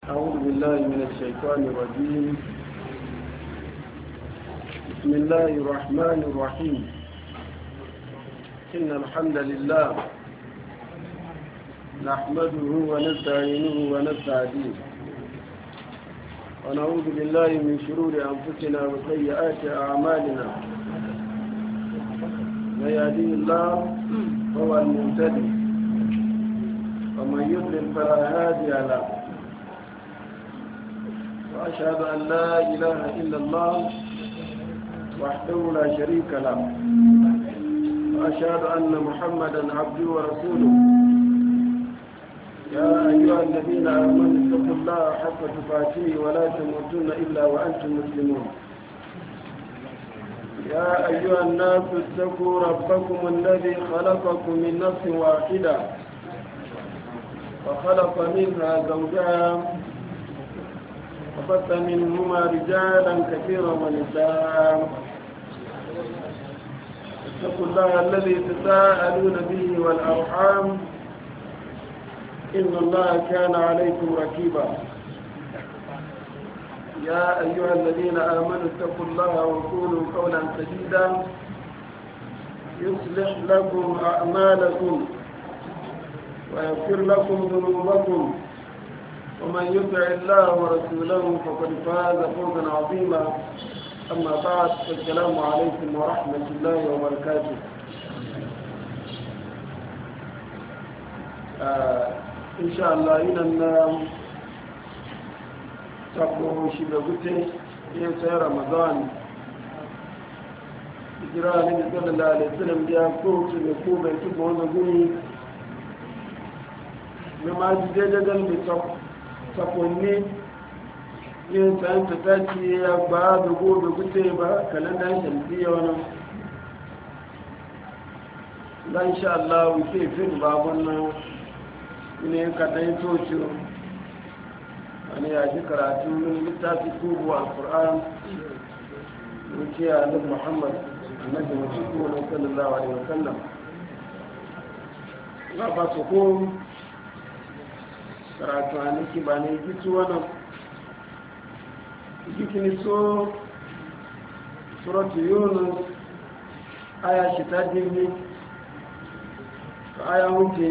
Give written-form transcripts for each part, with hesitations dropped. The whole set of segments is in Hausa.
أعوذ بالله من الشيطان الرجيم. بسم الله الرحمن الرحيم. إن الحمد لله نحمده ونستعينه ونستهديه ونعوذ بالله من شرور أنفسنا وسيئات أعمالنا. من يهديه الله فهو المهتدي ومن يضلل فلا هادي له. وأشهد أن لا إله إلا الله وحده لا شريك له، وأشهد أن محمدا عبده ورسوله. يا أيها الذين آمنوا اتقوا الله حق تقاته ولا تموتن إلا وأنتم مسلمون. يا أيها الناس اتقوا ربكم الذي خلقكم من نفس واحدة وخلق منها زوجها وبث منهما رجالا كثيرا ونساء. اتقوا الله الذي تساءلون به والأرحام إن الله كان عليكم رقيبا. يا أيها الذين آمنوا اتقوا الله وقولوا قولا سديدا يصلح لكم أعمالكم ويغفر لكم ذنوبكم، ومن يطع الله ورسوله فقد فاز فوزا عظيما. أما بعد، السلام عليكم ورحمة الله وبركاته. إن شاء الله إننا تقوم شبابته في رمضان إجراء النبي صلى الله عليه وسلم جاء كوت لكوبة تبون نقولي مما جدد sakonni yin tsayin ta ce ya ba da gobe gute ba kalandar shamsiyya wani zan sha Allah wuce fin babon nan ne kaɗai toci wani ya ji karatu littafi kubu a ƙur'an wuce a nan muhammad annabi wasu kuma sallallahu alaihi wasallam za ba su ko karatu a niki ba ne gitu wani gikini so suratu yunus aya shi ta jirgi aya wuce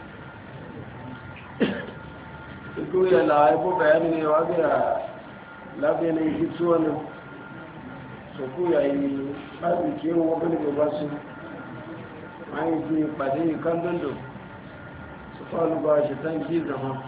iko ya la'aifu bayani ne wa ga labe ne gitu wani so ku ya yi arziki yawon wabin da ba su an yi ji ɓade kan dondo su falu ba shi tanki zama.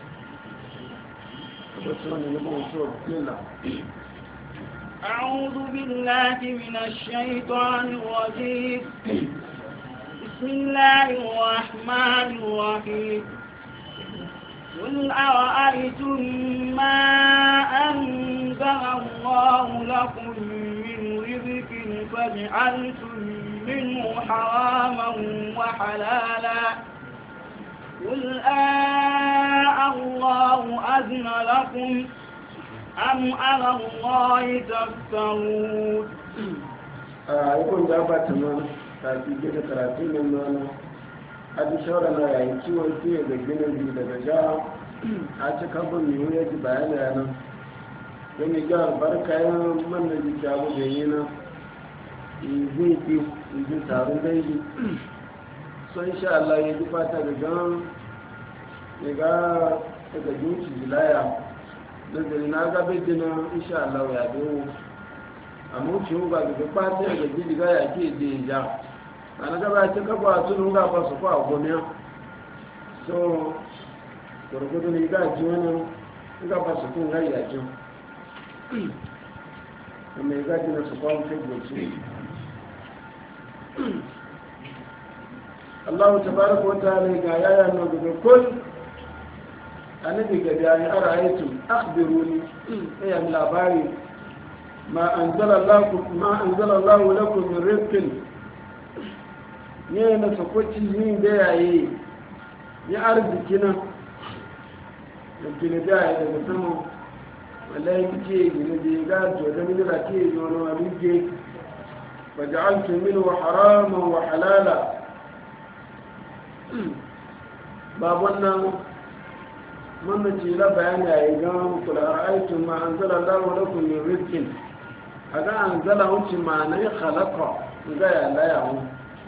أعوذ بالله من الشيطان الرجيم. بسم الله الرحمن الرحيم. قل أرأيتم ما أنزل الله لكم من رزق فجعلتم منه حراما وحلالا قل الله أذن لكم أم على الله تفترون. يكون جابت من تأتي كده 30 من هذه شورنا يعني شو الشيء بجنة دي لجاء أشكال من هو يجي بعيدا أنا يوم يجار بركة من الذي جابوا بيننا يزيد تارو دايلي. so insha Allah ya ji fata da gan ya ga daga jinci jilaya da na ga bejina insha Allah ya do amma ci ga daga fata da ji ga ya ke je ja ana ga ba ta gaba tun ga ba su fa gomiya so gurgudu ne ga ji wannan ga ba su kun ga ya ji kuma ga ji na su fa ko goci Allah tabaraka wa ta'ala ga yaya no daga kul annabi ga bayani ara'aytu akhbiruni ya labari ma anzala Allah lakum min rizqin ne na sokoci yin da yayi ya arziki nan da kine da yayi daga sama wallahi kike gine da ga to da min da ke yi wani abin faj'altu minhu haraman wa halala ba wannan من تيلا بيان أيضا قل أرأيتم ما أنزل الله لكم من رزق أذا أنزله معنى خلق غير لا يعون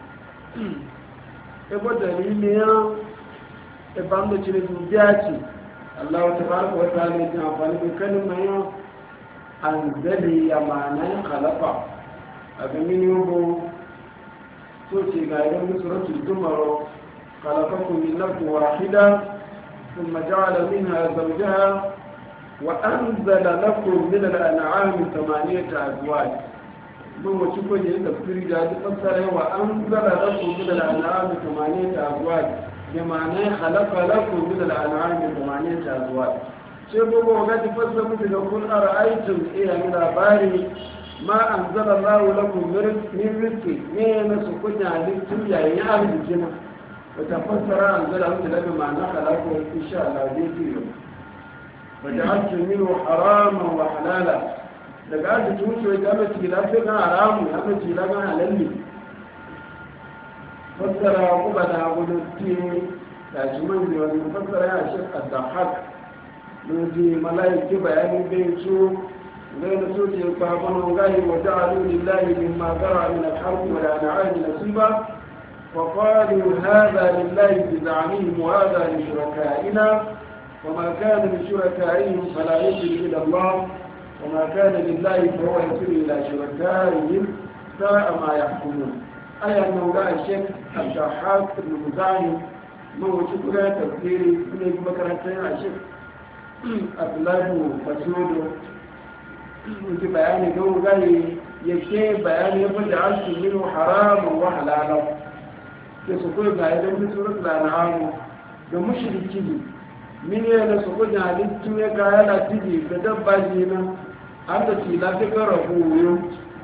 إبو دليليا إبام تشري بياتي الله تبارك وتعالى يقول بكلمة أنزلي معنى خلق أبمن يبو توتي غير سورة الزمر خلقكم من نفس واحدة ثم جعل منها زوجها وأنزل لكم من الأنعام 8 أزواج من وشكو جيد تفسير جاد فسره وأنزل لكم من الأنعام 8 أزواج بمعنى خلق لكم من الأنعام 8 أزواج شبابا وقد فسر مثل يقول أرأيتم إيه من أباري ما أنزل الله لكم من رزق من سكون عليكم يعني أهل الجنة وتفسر أنزل مثل بمعنى خلقه إن شاء الله ديكي وجعلت منه حراما وحلالا لقد تموت وإجابة لك حرام وإجابة لك حلال فسر قبنا ونسكي تأجمان ومفسر يا شيخ الضحك نجي ملايك بيان بيشو غير سوتي فابن غاي وجعلوا لله مما ذرع من الحرب والأنعام نصيبا فقالوا هذا لله بزعمهم وهذا لشركائنا وما كان لشركائهم فلا يصل إلى الله وما كان لله فهو يصل إلى شركائهم ساء ما يحكمون أي أنه لا الشيخ الضحاك بن مزاحم مو شكرا تفسيري من مكرتين الشيخ أبلاد مسعود وفي بيان جو غاي يشي بيان يفجعلت منه حرام وحلالا يسقول غاية من سورة الأنعام ومشركي من يسقول جعلت يكايا لا تجي فدبا جينا أنت تلا تكرهوا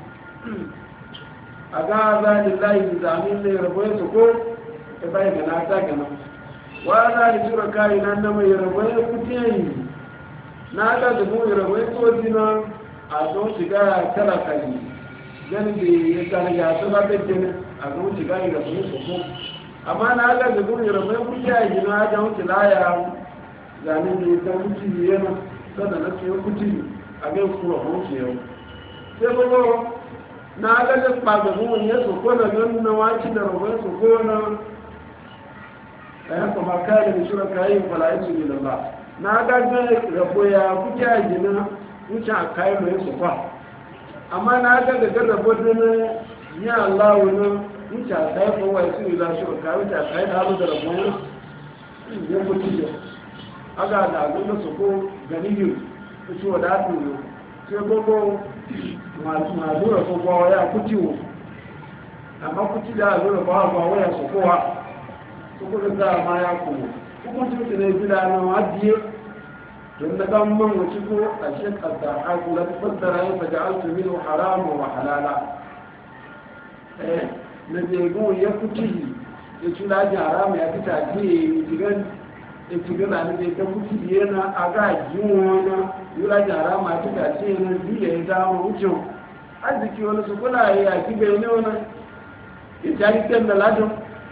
أغاذا لله بزعمين ليربوه سقول إبايا جناتا جنا وهذا لشركائنا أنما يربوه كتين نادا دمو يربوه كتين a don shiga talaka ne gani da ya gani ya tuna bejin a don shiga ne da kuma soko amma na ga da gun yara mai kuke a gina da wuce laya zane da ya san kuci yana sannan na ce kuci a ga kuma hauce yau sai kuma na ga da kpagagun ya soko na don na waci da rabai soko na ɗayan kuma kayan da shura kayan fala'aisu ne da ba na ga da rabo ya kuke a gina wuce a kayan mai su kwa amma na ga da garrabo dana ya Allah wani wuce a kayan kowa ya suni za shi wa kayan wuce a kayan halu da rabon ya mutu ya aga da abin da su ko gani yi su wa da turo sai gogo masu da kowa ya kuti wo amma kuti da zura ba ba waya su kowa su kuma za ma ya kuma hukuncin su ne gida na wadiye don na kan man wuce ko a shekar da haku na fassara ya faja altu minu haramu wa halala na zegun ya kuti ya ci laji haramu ya fita ce ya ci gana da ya kuti yana a ga jiwona ya laji haramu ya fita ce na biya ya dama wucin arziki wani su kula ya ki bai ne wani ya jari kan da ladin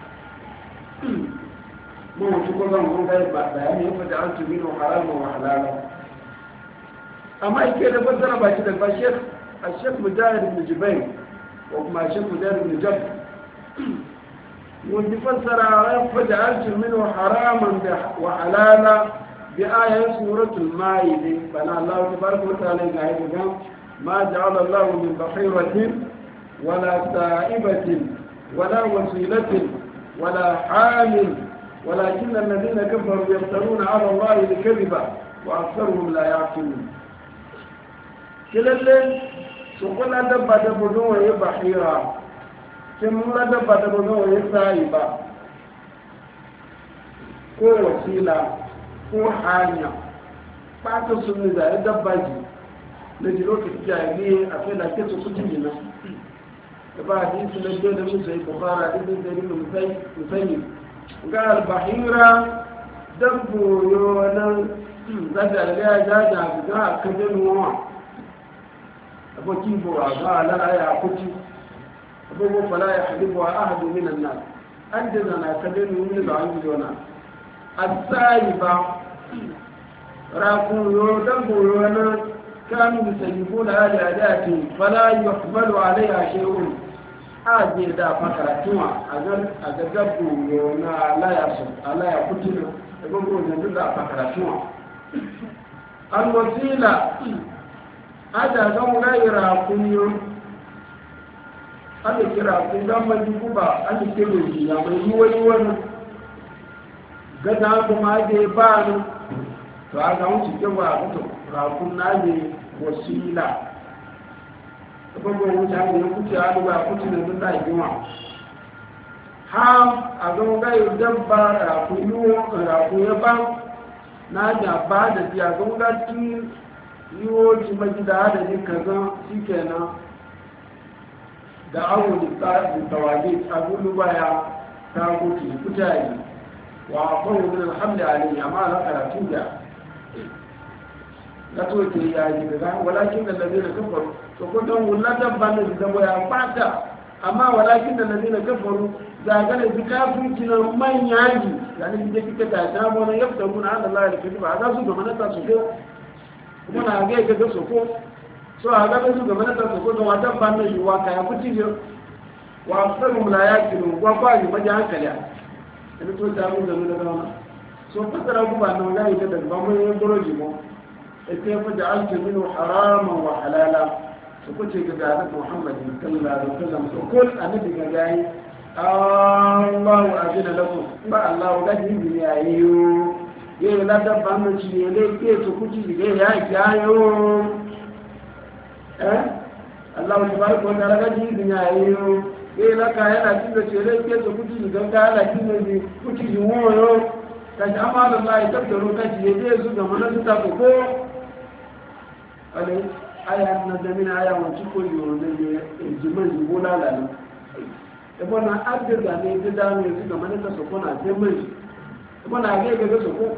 ما هو شكو ذا مهم غير بياني فجعلت منه حراما وحلالا أما إكيدا فسر باشد الشيخ مجاهد بن جبين وكما الشيخ مجاهد بن جب وانت فسر فجعلت منه حراما وحلالا بآية سورة المائدة فأنا الله تبارك وتعالى قائد ما جعل الله من بحيرة ولا سائبة ولا وسيلة ولا حامل ولكن الذين كفروا يفترون على الله الكذب وأكثرهم لا يعقلون كلالين سقول دبا دبنو وهي بحيرة كمولا دبا دبنو وهي سائبة ko wasila ko hanya ba ta sun da dabba ji na ji lokaci jahiliya a kai da ke su kujin gina da ba hadisi na jiya da musa yi bukara da zai zai musayi ga albahira dabbo yonan zada ya jaja ga akadin wa aboki bo ga la ya kuti abubu fala ya hadibu ahadu min an-nas andana na kadin min da an jona as-saiba rakun yo dan boro na kanu bisayifuna ali adati fala yuqbalu alayha shay'un aje da fakaratuwa a ga gabu yo na ala ya kutuna da gogo ne da fakaratuwa al wasila ada ga mu gaira kunyo ake kira kun gamba kuba ake kebe shi ya mai yiwuwa wani gada kuma ake ba ni to a ga wuce kewa a kuto rakun na ne wasila abubuwan wuce hanyar ya kuce a duba kuce da duk da hikima ha a ga gaira dabba rakun ya ba na da ba da biya ga wugatun yiwo ci majida adadin kaza shi kenan da awon da tawaje a gudu baya ta gudu kutaye wa kawai min alhamdu alayhi amma na karatu da na to ke ya yi daga walakin da ladina kafaru to ko dan wallata ban da boya fata amma walakin da ladina kafaru da ga ne kafin kinan manya ji yani da kike ta ta mu ne yafta mun Allah da kiba za su ga manata su ko kuma na ga ga su ko so a ga su game da ta ko da wata ban da yiwa kaya kuti ne wa sabu la yakilu wa ba ni maji hankali ina to ta mun game da wannan so fasara ku ba nan ga ita da ba mun yin boroji mu ita fa ja'altu minhu haraman wa halala so ko ce ga da Muhammad sallallahu alaihi wasallam so ko annabi ga gai Allahu azina lakum ba Allah ga ni ya yiyo ye la da ban da ci ne ke so kuti ga ya yayo Allah tabaraka wa ta'ala ga ji dunya yayo la ka yana cin da cere ke to kuji ga ka ala cin da kuji ji woyo ka ji amana Allah ya tabbaro ka ji je su ga manan ta ko ale aya na da min aya wa ci ko yo ne jiman ji bola la ne e bona abde da ne da ne su ga manan ta so ko na sai mai e bona ga ga so ko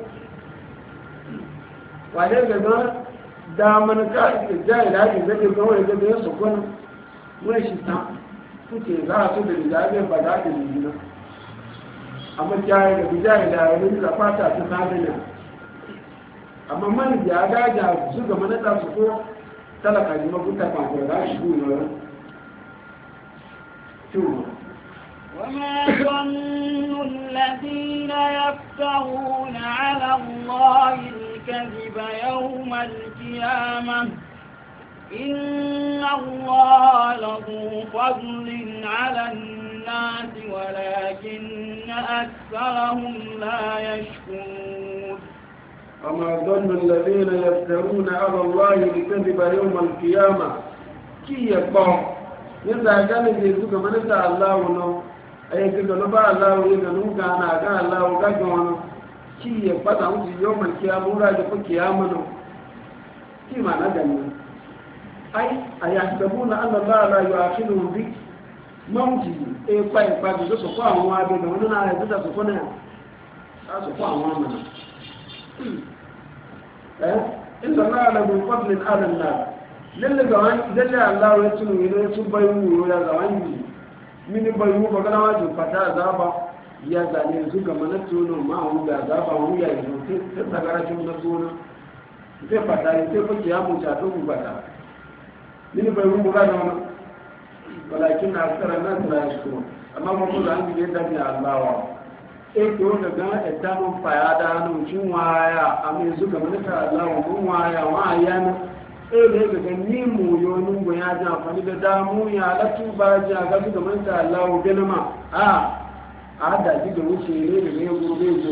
wa ga da man ka jai da ke zai ga wani da ya so kon wai shi ta kuke za su da da ba da da ni na amma jai da jai da wani da fata ta sadana amma man ya ga da su ga manata su ko talaka ne mabuta kan ko da shi ne to وما ظن الذين يفترون على الله الكذب يوم القيامة إن الله له فضل على الناس ولكن أكثرهم لا يشكرون وما ظن الذين يفترون على الله الكذب يوم القيامة كي يبقى إذا كان يجب من الله ونو ayi ga no ba Allah yi ga nun ga na ga Allah ga ga wono ki ya fada mu yo man kiyamu ra da kiyama no ki ma na gani ai ayasabuna anna Allah la yu'akhidu bi mawji e pai pa do so ko awon abe no na ya da so ko na so ko awon ma inna Allah la bi fadlin ala an-nas lalle ga wani lalle Allah ya tunu ne su bayu ya ga wani mini bai mu magana wajen fata azaba ya zane su ga mana tono ma hu da azaba hu ya yi sai sagara cin na tono sai fata yi sai kuke ya mutu a tobu fata mini bai mu magana wannan walakin na asara na tsara shi kuma amma ba ku da an gide da ni Allawa to da ga ta mun faya da nan cin waya amma su ga mana ta Allawa mun waya wa yana da ga ni mu yonin go ya ji amfani da damu ya latu ba ji ga su da manta Allah ga nama a da ji da wuce ne da ne gurbe ji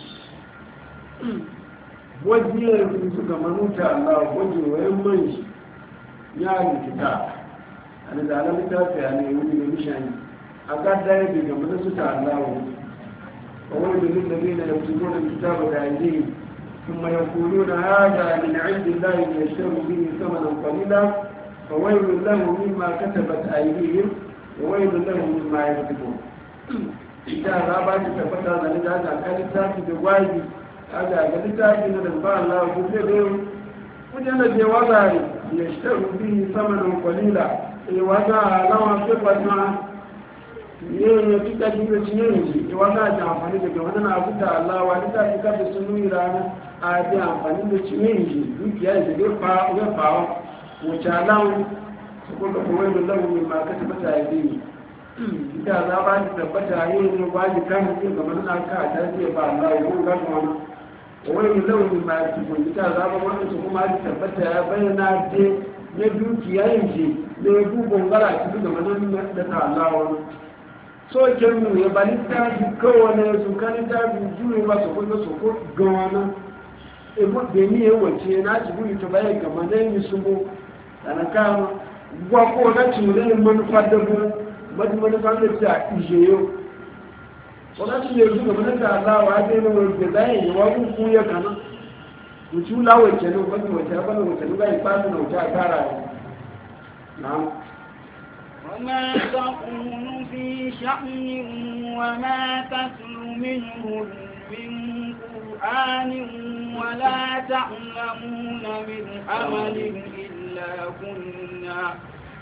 wajiye su ga manuta Allah waje wayan man ya yi kita an da alamin ta ta ne wani da mishani a ga da ya ga mun su ta Allah wa wani da ladina yaktubuna kitaba da aydihim ثم يقولون هذا من عند الله ليشتروا به ثمنا قليلا فويل لهم مما كتبت أيديهم وويل لهم مما يكتبون إذا رابعت تفتح ذلك هذا كالتاك بواجب هذا كالتاك من البار الله كتبهم وجل جوابه ليشتروا به ثمنا قليلا وذا لما صفت معه yeye kika jiwe chenyeji iwaga jamfani daga wannan abu da Allah wa ta kika da sunu irana a bi amfani da cikin shi dukiya da zai fawa wuce alawu su kuka kuma yi lalwu mai makata mata ya zai ita za ba ta tabbata yi ne ba ji kan ce ga mana ka ta ce ba Allah ya kun gano wani wani lalwu mai makata kun ita za ba wani su kuma ji tabbata ya bayyana ce ne dukiya yin shi ne ya bugun gara ci ga mana da ta Allah wani so kenu ya bali ta ji kowane su kan ta juye ba su kuma su ko gawana ebo da ni ya wace na ci buri to bayan ga manan yi subo ana kama gwa ko na ci mu ne manufa da bu manufa da ta ijeyo wala ci ne su ga manan da Allah wa da ne wanda zai yi wa ku ya kana mu ci la wace ne ba ku wace ba wace ne bai fa na wace a kara na'am وما تكون في شأن وما تتلو منه من قرآن ولا تعلمون من عمل إلا كنا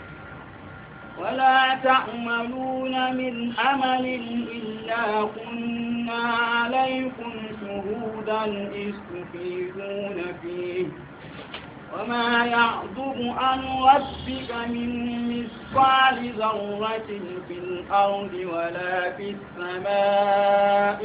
عليكم شهودا إذ تفيضون فيه وما يعظم عن ربك من مثقال ذرة في الأرض ولا في السماء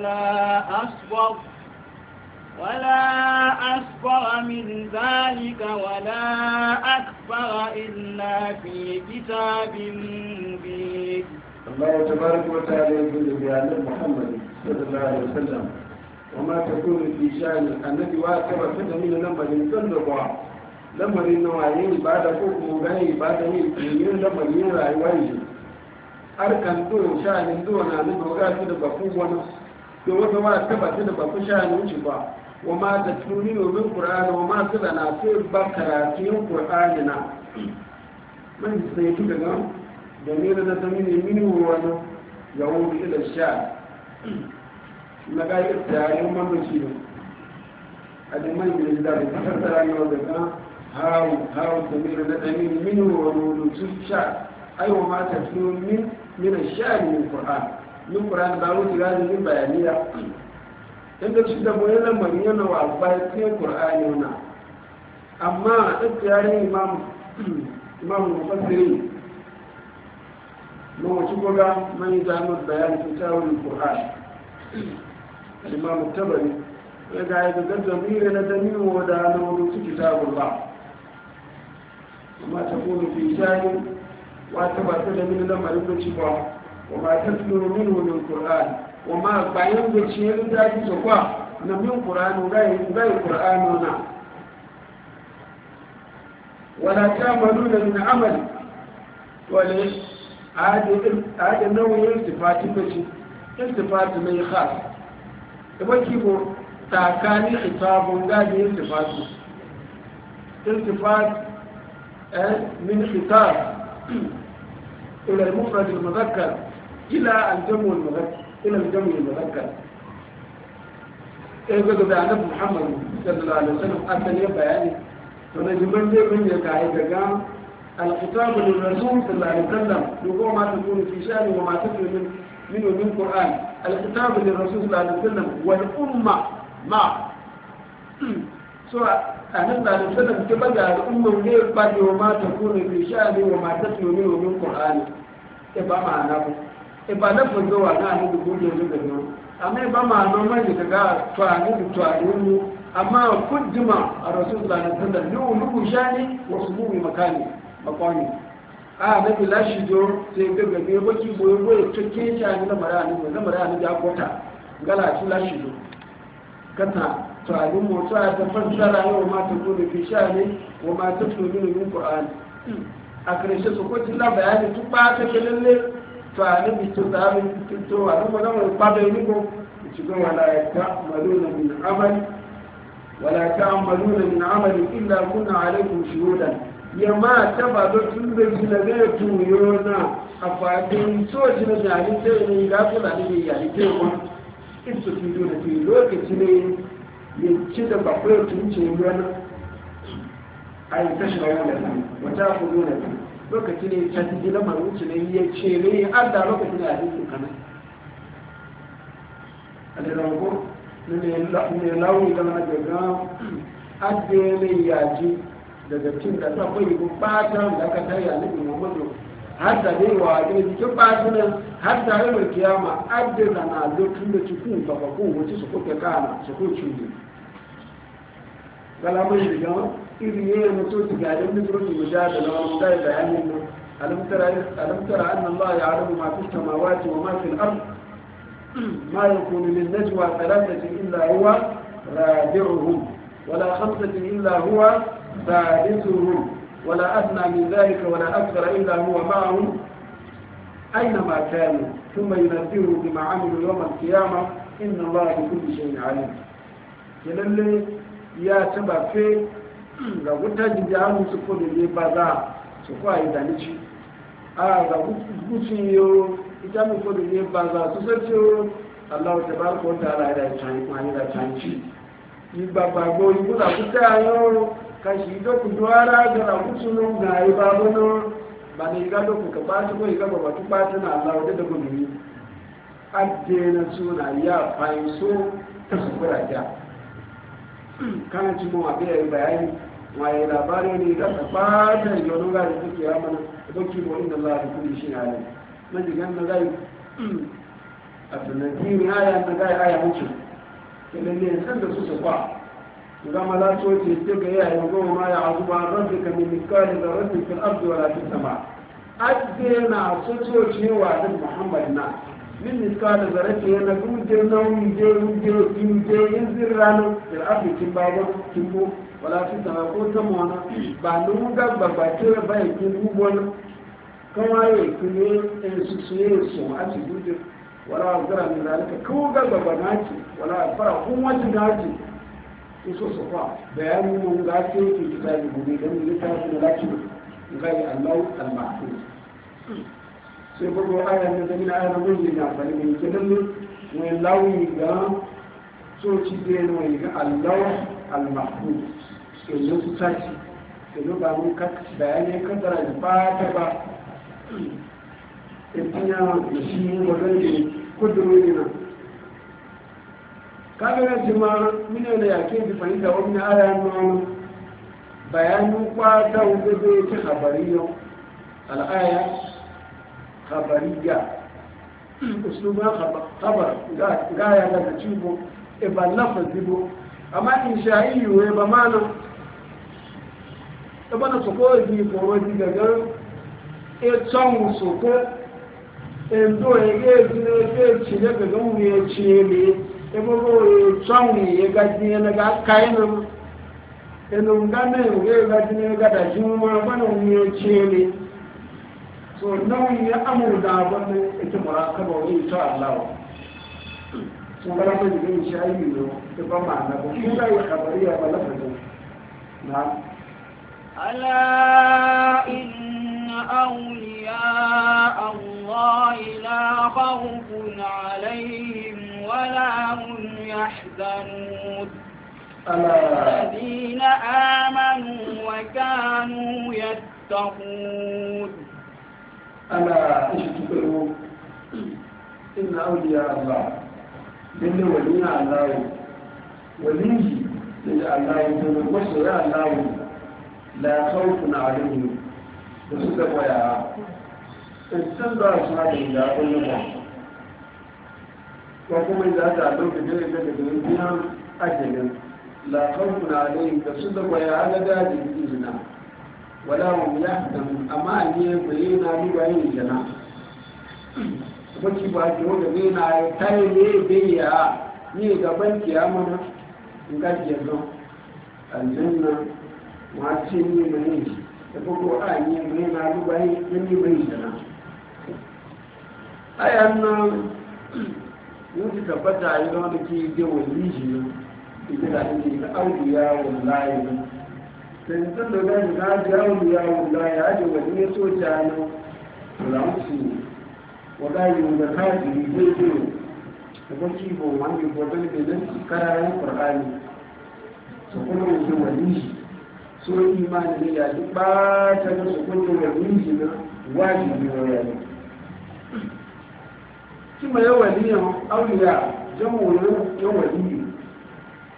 ولا أصغر من ذلك ولا أكبر إلا في كتاب مبين. الله تبارك وتعالى يقول بأن محمد صلى الله عليه وسلم وما تكون في شأن النبي واكب فتح من لما ينطلق لما ينوعين بعد فوق مغاي بعد يمين لما ينرى يواجه أركان دون شأن دون أن نبغى تدبا فوقنا دوما ما تبا تدبا فشأن وشبا وما تتلونين من القرآن وما تبنا في بكراتين قرآننا من سيكون لنا جميل نتمنى منه وانا يعود إلى الشأن na gayar da yin mamaci ne a da man yi da ta tattara yau da kan hawo da mira na ɗani min wani sun sha aiwa mata su min sha ne min ƙur'an min ƙur'an da wuce gani min bayaniya inda su da boye lamarin yana wa bayan ƙur'an yana amma a ɗaukiyar imam mufassiri mawaci goga man yi damar bayan fitawar ƙur'an الإمام التبري يقعد الضمير ندمين ودانون في كتاب الله وما تكون في شأن واتبعت من لما يبتشفا وما تتلو منه من القرآن وما بعين بشيء ذاك سقوا من القرآن غير قرآننا ولا تعملون من عمل ولا عاد النوع التفات بشي التفات من خاص كما كيبو تاكاني خطاب غادي التفات من خطاب الى المفرد المذكر الى الجمع المذكر يقول ده عن محمد صلى الله عليه وسلم أتني بياني فنجمن لي من يقعد الخطاب للرسول صلى الله عليه وسلم يقول ما تكون في شأن وما تكون منه من القرآن الخطاب للرسول صلى الله عليه وسلم والأمة مع سواء أن الله عليه وسلم تبقى الأمة وليه وما تكون في شأن وما تكون منه من القرآن إبا معناه إبا نفذ وانا نقول يجب amma ba ma noman da kaga tuwani amma kujima a rasulullah na sallar yau lugu shani wasu buwi makwani a na bi lashi jo sai gaga ne baki boye boye cike shani na mara da kota gala shi lashi jo kata tuwani motsa ta fassara yau ma ta zo da fi shani wa ma ta tuni min qur'ani a karshe su ko tilla bayani tun ba ta lalle فأنا بتتعامل تتوى أنا ما بعد ينكو تقول ولا تعملون من عمل إلا كنا عليكم شهودا يما تبع تنبذ لغاية يونا أفاتين سوى جنة يعني تيني لا تلا نبي يعني تيما إنتو تنجون في لوكة تنين يتشد بقوة تنشي يونا أي تشغلون لهم وتأخذون لهم lokacin ne ta ji lamarin wuce ne ya ce ne an da lokacin da hadisi kana alirago ne launi da na gaga adde ne yaji daga cin da ta bai bukata da aka tare annabi Muhammadu har da dai wa ga cikin batunan har da ran kiyama adde da na lokacin da cikin babakun wace su kuke kana su ko cikin kalaman da iri ne mutu ga da mutu mujadala wa dai bayanin nan alam tara anna Allah ya'lamu ma fi samawati wa ma fi al-ard ma yakunu min najwa thalathatin illa huwa rabi'uhum wala khamsatin illa huwa ثالثهم ولا أدنى من ذلك ولا أكثر إلا هو معهم أينما كانوا ثم ينبهوا بما عملوا يوم القيامة إن الله بكل شيء عليم يلل يا سبب في ga wuta jijamu su ko da ba za su ko a yi danici a ga gutsun yau ita mu ko da ba za su sace Allah ta baraka wa ta'ala da can kwani da canci yi babbago yi guda kuta yau kashi doku duwara ga rakusunan ga yi babunan ba na iga doku ka ba ko iga ba tu ba na Allah da gudu adena suna ya fayin so ta su kura ja kana ci mu abe yi bayani mai labari ne da ta ba ta yono ga da take amana doki mu inda Allah da kulli shi ne na digan na gai abdullahi aya na gai aya mutu kelele san da su su kwa كما لا توتي استقيا يقول ما يعظم عن ربك من مثقال ذرة في الأرض ولا في السماء أدينا سوتي وعد محمد نا من مثقال ذرة ينقول جنوم ينزل رانا في الأرض كبابا كبو ولا في السماء قلت مونا بانوغا بباتير باي كبوبونا كما يكون سوسيسو أتي ولا أصدر من ذلك كوغا ببناتي ولا أصدر قوة ناتي iso su kwa bayanin mun ga ce ke kita da gobe don littafi da laki gai Allah al-mahfuz sai bugu ayar da zai na ayar mun yi na fari mai kenan mai lawi ga soci da yana mai ga Allah al-mahfuz ke yi su tashi ke yi ba mun bayanai kasara da fata ba itinya da shi wajen kudurin nan kaga jima mine da yake bi fahimta wani aya nan bayanin kwata wanda zai ci khabariyo al-aya khabariya usluba khabar ga ya da cibo e ba lafazi bo amma insha'i we ba mana e bana soko ji ko wani daga e tsamu soko e ndo e ge ji ne ge ci daga mu ye ci ne ebogo tsangi ye gaji na ga kaina eno ngane ye gaji na ga da juma bana ni chele so nawi ya amuru da bana ita murakaba wa insha Allah so gara ko ji insha Allah to ba ma na ko kuma ya khabariya ba lafazin na ألا إن أولياء الله لا خوف عليهم ولا هم يحزنون الذين آمنوا وكانوا يتقون ألا اشتكروا إن أولياء الله من ولينا الله وليه الله يقول وصل الله لا خوف عليهم وسكب ويا استنبع صلاة الله والنبع وقم إذا تعلم بجرد الدنيا أجل لا خوف عليهم وسكب ويا على ذات بإذنه ولا هم يحزنون أما أن يبينا ببعين جنا wacce ba ke wanda zai na tayi ne biya ni gaban kiyama in gajiyar zan aljanna wace ne mai da kuma a ne mai na dubai ne mai sana ayan nan wuce tabbata a yi da wanda ke yi wani shi ita da ake ga auliya wallahi ne tantan da gani na ji auliya wallahi ya ji wani ne soja nan ramsu wallahi da kaji zai zai da kuma kibon wani gobe da nan karayen qur'ani su kuma yi wani shi so imani ne ya duk ba ta da su kuma wani shi na wajibi ne ya ne shi mai waliyan auliya jamu yawan waliyu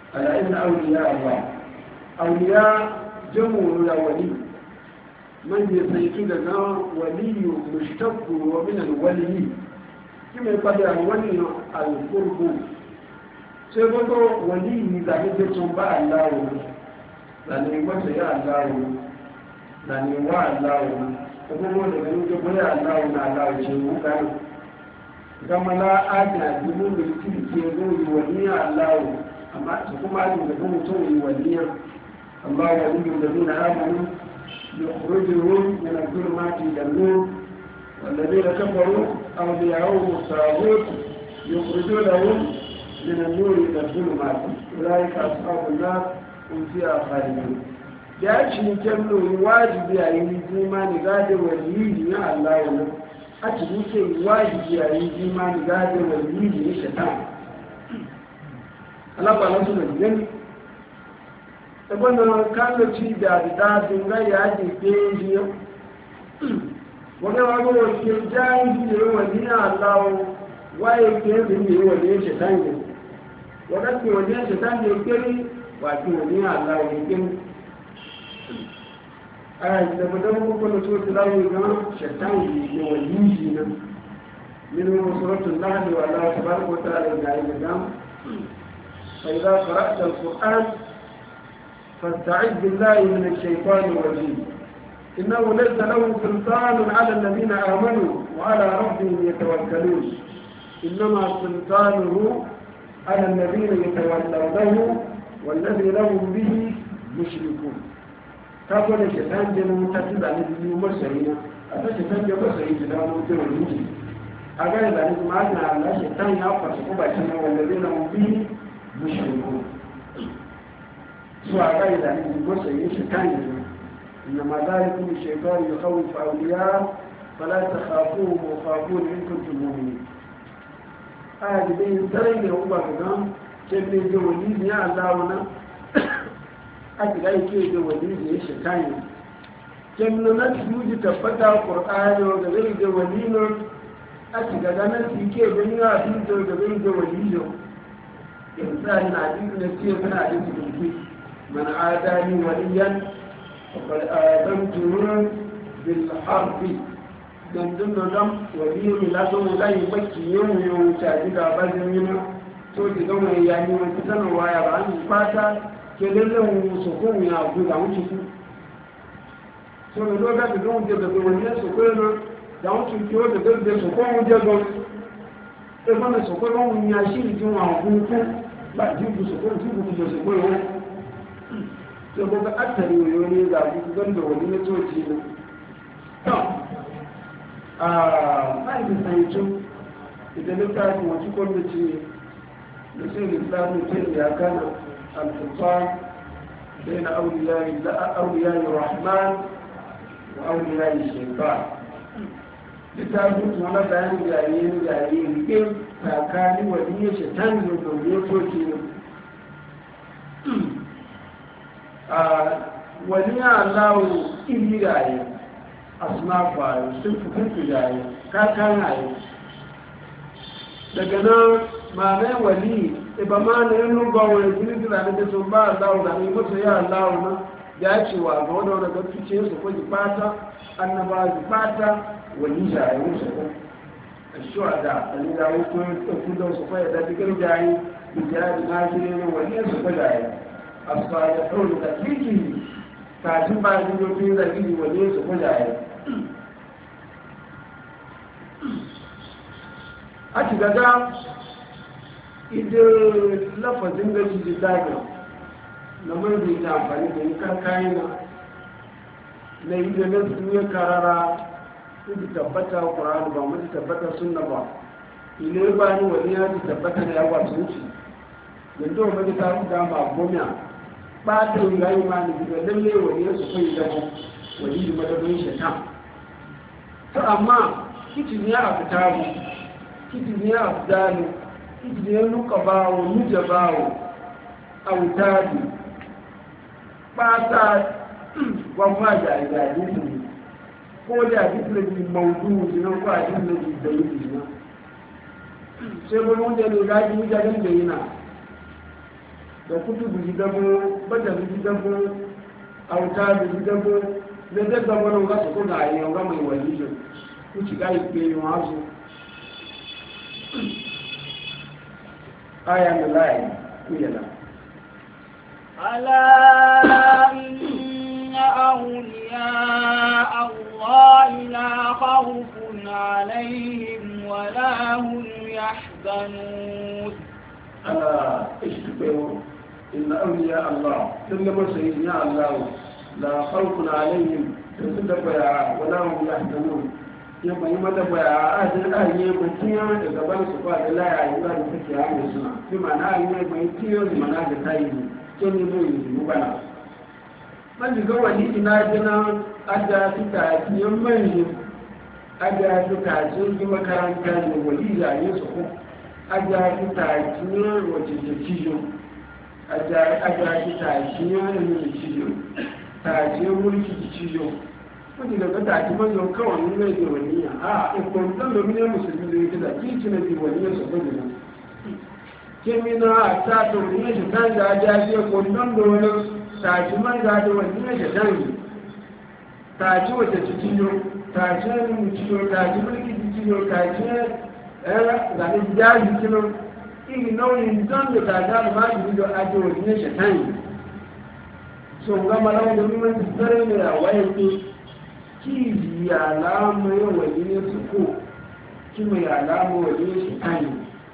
ala inna awliya Allah awliya jamu ya wali man ya sai ki daga waliyu mushtaqu wa min al-wali kime kwada wali al-qurbu sai gogo wali ni da ke tun ba Allah da ne wata ya Allah da ne wa Allah kuma da ganin da baya Allah na Allah ce mu kan gama la ada dumu da kike zo yi wali Allah amma kuma da mutum yi wali Allah ya yi da dina amanu يخرجهم من الظلمات إلى النور والذين كفروا أولياءهم الطاغوت يخرجونهم من النور إلى الظلمات أولئك أصحاب النار هم فيها خالدون da shi kyallo wajibi a yi imani gade waliyi ya Allah wani a cikin ke wajibi a yi imani gade waliyi ya shaitan Allah ba na su da gani ẹgbọ́n kálọ̀tí dàdìdá dùnga yà á di pé yíyọ wọ́n kẹ́ wọ́n gbọ́dọ̀ ṣe já ìdí ìwọ̀n ní àláwọ̀ wáyé pé ń bí ìwọ̀n ní ẹ̀ṣẹ̀ táǹgì wọ́n kẹ́ pé wọ́n ní ẹ̀ṣẹ̀ táǹgì péré wà kí wọ́n ní àláwọ̀ ní péré ara ìdẹ̀bọ̀dẹ́ púpọ̀ lọ tó ti láwọ̀ gan ṣẹ̀táǹgì ní wọ́n yí yìí náà nínú sọ́rọ̀tún láàrin wà láwọ̀ tàbárkọ̀tà rẹ̀ gà ìgbẹ̀dám فإذا قرأت القرآن فاستعذ بالله من الشيطان الرجيم إنه ليس له سلطان على الذين آمنوا وعلى ربهم يتوكلون إنما سلطانه على الذين يتولونه والذين هم به مشركون تقول الشيطان جنو تتبع عن الدين مرسلين أتا الشيطان جنو مرسلين جنو مرسلين أقول ذلك معنا على الشيطان يأفر سقوبة والذين هم به مشركون سواء غير ذلك المرسل يشتان إنما ذلك الشيطان يخوف أولياء فلا تخافوهم وخافون إن كنتم مؤمنين هذه بين ترين هو كلام كم جواليز يا الله أتلاقي كي جواليز يشتان كم نتوجد تفتح القرآن وغير جوالين أتلاقي نتي كي بنيا في جواليز إنسان عزيز نفسه من عزيز بالكيف من عاداني وليا فقد آذنته بالحرب دندن دم ولي لازم لا يبكي يوم تاجد أبدا منه توجد دم يعني وانتسان ويا بعض فاتا كلهم سكون يا أبو داون شكو سوى لوكا بدون جدا بوليا سكون داون شكو جدا سكون جدا إذا سكون ياشين جوا أبوكم لا جيبوا سكون جيبوا سكون sai kuka attari wayo ne ga gugan da wani na toci ne to a ma'aikin sahihin idan littafin wacce kwallo ce da sai littafin ce ya kana alfufan sai na auliyayi rahman wa auliyayi shekar littafin tuna bayan yayi rike tsakanin wani ya shetan ne domin ya toci ne wani alawo iri raye asinafu ayo sun fukutu yayi kakan ayo daga nan mamaye wali iba ma na yin nuba wani jini jira da sun ba alawo da ne mutu ya alawo na ya ce wa ga wadda wadda gafice su kwaji fata annaba ji fata wani jaye musu ko a shiwa da ali da hukun kudin su kwaye da digir jaye da jari na jire ne wani su kwajaye الصالحون تكفيكي فعشان بعد يومين ذاكي وليه سكون جاي أكي جدا إذا لفظين ذاكي جدانا لما يجي تعمل بيكا كاينا na yi da nan su ya karara su tabbata Qur'ani ba mu tabbata sunna ba ile ba ni wani ya tabbata da yawa sun ci yanzu mu ta da ma gomiya ba ta yi rayu ma ne da lalle wani ya su kai da wani da madadin shaitan to amma kitin ya afta mu kitin ya afdalu kitin ya nuka bawo nuja bawo autadi ba ta gwamma da hadisi ko da hadisi da maudu ne ko hadisi da dalili ne sai mun da ne gaji da yana da kutubu ji dabo bada ji dabo auta ji dabo da dabba wani ga su kuna yi ga mai walijo ku ci ga yi yi wazo aya na lai ku yana ala inna awliya Allah la khawfun alaihim wa la hum yahzanun ala ishtabu inna awliya Allah sallama sayyidina Allah la khawfun alaihim tadabba wa la hum yahzanun ya bai mata baya a ajin ayi ba tiyo da gaban su ba da laya yi ba da take ya mai suna bi mana ayi ne bai tiyo da mana da tayi ke ne zo yi mu bana man ji ga wani ina jina adda fita tiyo mai adda fita ce makaranta ne wali ya yi su ko adda fita tiyo wace ce cijo adda fita tiyo ne cijo ta ce mulki cijo wani daga taki manyan kawai ne da waniya a ikon da mine musulmi da yake da kici na waniya su gudu na kemina a ta ta waniya shi kan da ajaji ya kundin da wani taki man da da waniya shi kan taki wata cikiyo taki mu ciyo taki mulki cikiyo taki zane jaji kino iri nauyin don da ta da ma shi da aje waniya shi kan so ga malawa da mun tsare ne a waye ki ya alamu ya waje ne su ko ki mai alamu waje ne shi kani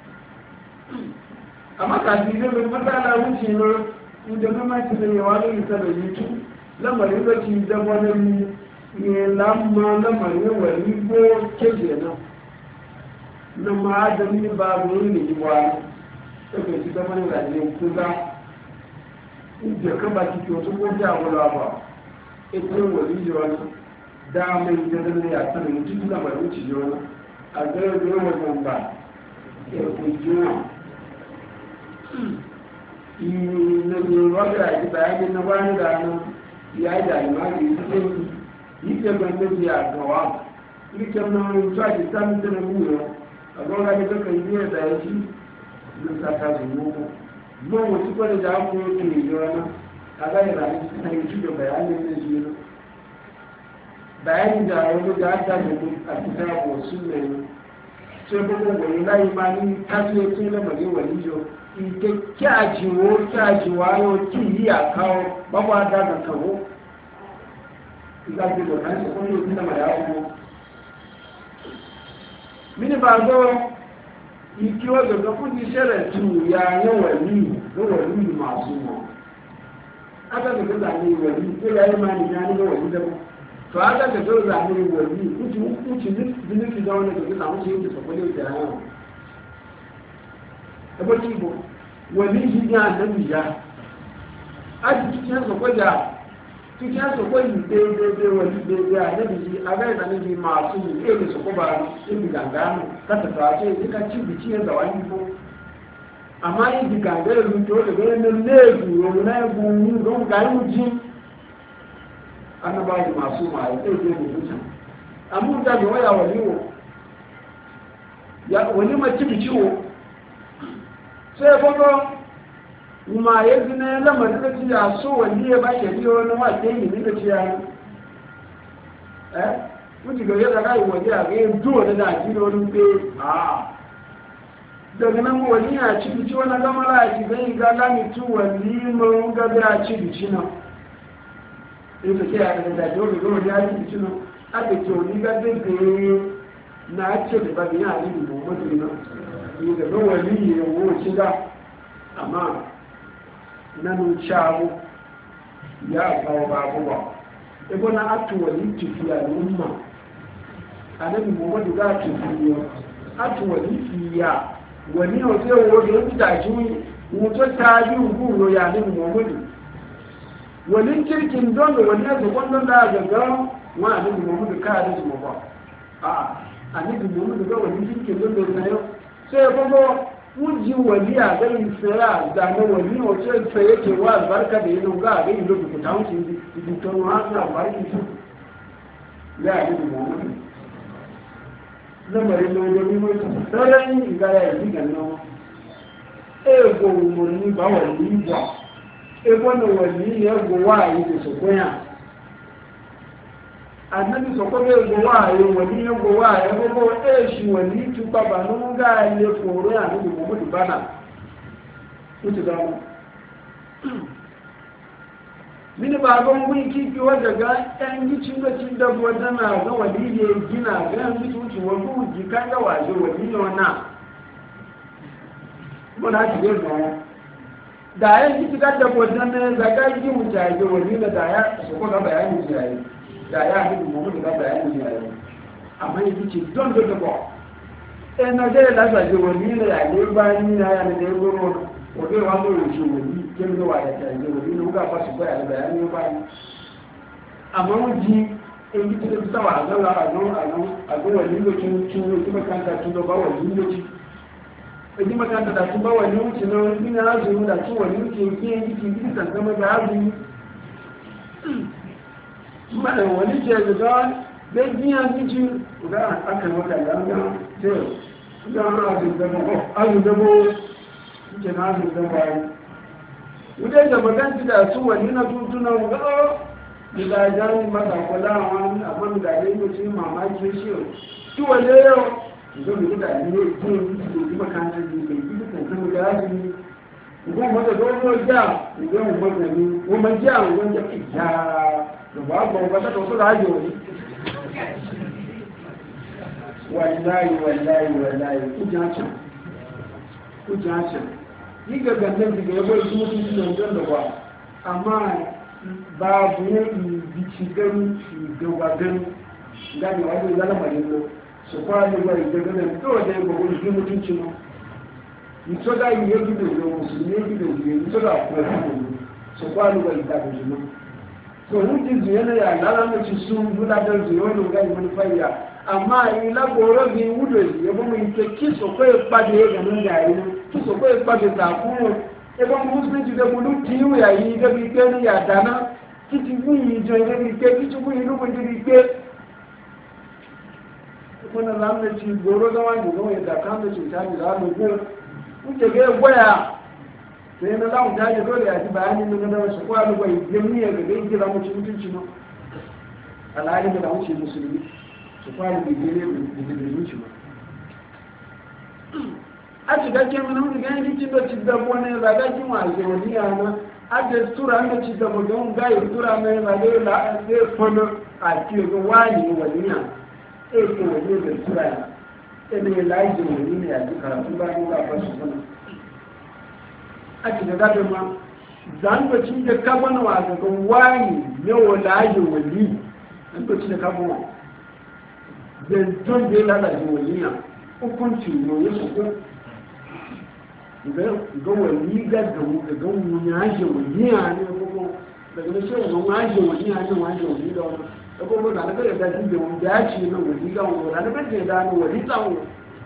amma kafin zai mai matsala wuce na inda mamaci da yawa da isa da yutu lamarin da ki da wani ne lamma lamarin wani ko keje na ma'adami babu yin ne yi wa ta kai ci zama ne rajin kuza inda ka ba ki kyoto ko jagora ba ita wani jiwa damar da zai ya sanar mutum da mai wuce yau a zai zai wajen ba ya kujiyo na ne wadda ya ji bayanin na wani da nan ya yi da imani cikin yi ke bandin ya gawa yi ke nan su a jita mutu na buyo a gawa da kaka yi biyar da ya ci zai sa ta zuwa ko mun wasu kwada da aka yi ke yi wani a ga yi rayu su ta yi ci da bayanin na jiyo bayani da wani da aka da a kitabu sunna sai bugun wani layi ma ni kasu ce na mage wani jo ike kyajiwa yau ki yi a kawo babu a daga kawo ika ce da kansu kun yi tina mai yawo mini ba zo iki wajen ga kudi sharatu ya yi wani ga wani masu ma aka da ga zane wani ko ya yi mani ya ni ga wani da to aka da zo zane wani kuci zunufi da wani da samu shi yake sakwale da yawa da baki bo wani shi ya annabi ya a cikin sakwaja cikin sakwai daidai wani daidai annabi shi a ga da nabi masu yi da sakwa in gangano kata ta ce duka ci biki ya zawani ko amma in di gangare ruto da ga nan ne duro na ya gungu don ga yi ji annabawa masu ma ya tsaye da mutum amma da ga waya waliwo ya wani ma ci biki wo sai gogo ma ya zina lamarin da ci ya so wanda ya ba shi biyo na ma ke yi da ci ya wuce ga yadda ga yi waje a ga yin duwa da ji da wani pe daga nan wani ya ci bici wani gama la ci zai ga lami tu wani mun ga da ci bici nan in ta ce a da dole ga wani ya ci bici nan a da ke wani ga da na ce da ba da ya yi mu mutu nan ni da wani ya wuce da amma nan shawo ya kawo babuwa ebe na atuwali tafiya al'umma annabi muhammadu za a tafiya atuwali fiya wani hoto yau da yanzu da shi mutu ta yi hukuro ya annabi muhammadu wani kirkin don da wani yanzu wannan da gaga wa annabi muhammadu ka da su mafa a annabi muhammadu ga wani kirkin don da ya sai ya kuma wuji wali a gani tsira da na wali wace tsaye yake wa albarka da yin ga a gani lokacin ta wuce dukkan wasu albarki su ya yi da muhammadu lamarin na wajen mai sarari ga ya yi ganin ego umarni ba wali ba ego na wali ne ego wayi da su koya annabi so ko ego wayi wali ne ego wayi ego shi wali tu baba no ga le foro ya ni mu du bana kuci da mu mini ba gon gun kifi wanda ga ɗan gicin da cin da wadana ga wali ne gina ga yan mutu wato ji kan ga waje wali ne wannan muna ci gaba da ya ji ga da wannan ne da ga ji mu ta ga wani da ya so ko ga bayani ji yayi da ya ji mu ga bayani ji yayi amma yi ci don da ba na ga da za ji wani da ya ne ba ni na ya ne goro ko ga wa mu ji wani kin ga wa ya ta ji wani ne ga ba su ba da bayani ba amma mu ji in ji da tsawa ga a ga wani lokacin cin kuma kanta tun da ba wani lokacin eji makanta da tun ba wani wuce na wani gina azumi da tun wani wuce yake yin jikin gidi kankama da azumi mana wani ke zaga bai biya jiki ga aka wata da ga sai ga azumi da ba azumi da bo ke na azumi da ba wuce da maganci da su wani na tutuna ga da jami masa kula wani abin da ya yi mamaki shi tuwa ne yau idan da ne ko yi makanta ne kai duk kan san da yaji idan wanda dogo ja idan wanda ne ko man ja wanda ya da ba ta to da hajo ne wallahi ku jacha yi ga gandan da ya bai su mutum da ba amma babu ne bi ci gani ga wadan gani wani zalamarin su kwanu ba ita ganin kawai da ya gogo shi mutunci ma ito da yi ya gido da musulmi ya gido da ya ito da kuma kuma su kwanu ba ita da jima so hujji zuwa na ya lalamaci sun gudanar zuwa wani gani manufariya amma yi lagoro bi wudo ya ba mu ike kiso ko ya kpade ya ganin gari na kiso ko ya kpade zakuru ebe musulunci da bulu tiyu ya yi da bi ke ni ya dana kiti bunyi jo da bi ke kiti bunyi lubun da bi ke kuna lamar ci goro zama ne zama yadda kan da cuta ne za mu go kuke ga gwaya sai na zamu taje dole ya ji bayanin da na su kwa da bai jami'a ga dai kira mu ci mutunci ma alhali da mu ci musulmi su kwa da bai ne da mutunci ma a ci ga ke mun mun ga ni ci da ci da bone za ga ki ma ke wani yana a da tura ne ci da mu ga yi tura ne ba dai la sai fono a ci ga wani wani yana eke waje da tura ne laji wani ne a ji karatu ba ne ba ba su sana a ci da gado ma zan da ci da kabana wa daga wani ne wa laji wani an da ci da kabana zan don da ya lalace wani ya hukunci ne ya su ko ga wani ga wani ya ji wani ya ne ko daga da shi wani ya ji wani da wani ko mo na ga da ji da wanda ya ci nan wani ga wani da ga da ni wani tsawo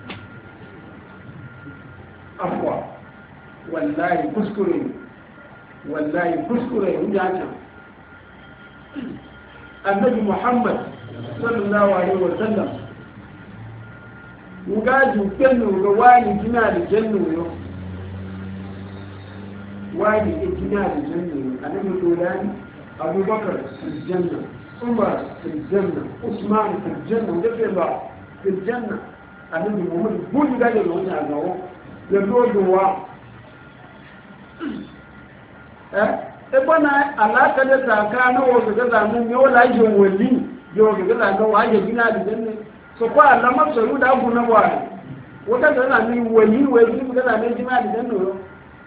afwa wallahi kuskure wanda ya ci annabi muhammad sallallahu alaihi wasallam mugaju kenu ga wani kina da jannu yo wani kina da jannu annabi dolani abubakar janna عمر في الجنة عثمان في الجنة وجفر في الجنة النبي محمد بوجه قال له هنا عنه يقول له ebona alaka da tsakanin wasu ga zanen yau lajin wali yau ga zanen waje gina da janne so ko Allah masaru da abu na wani wata da zanen wali ga zanen gina da janne yo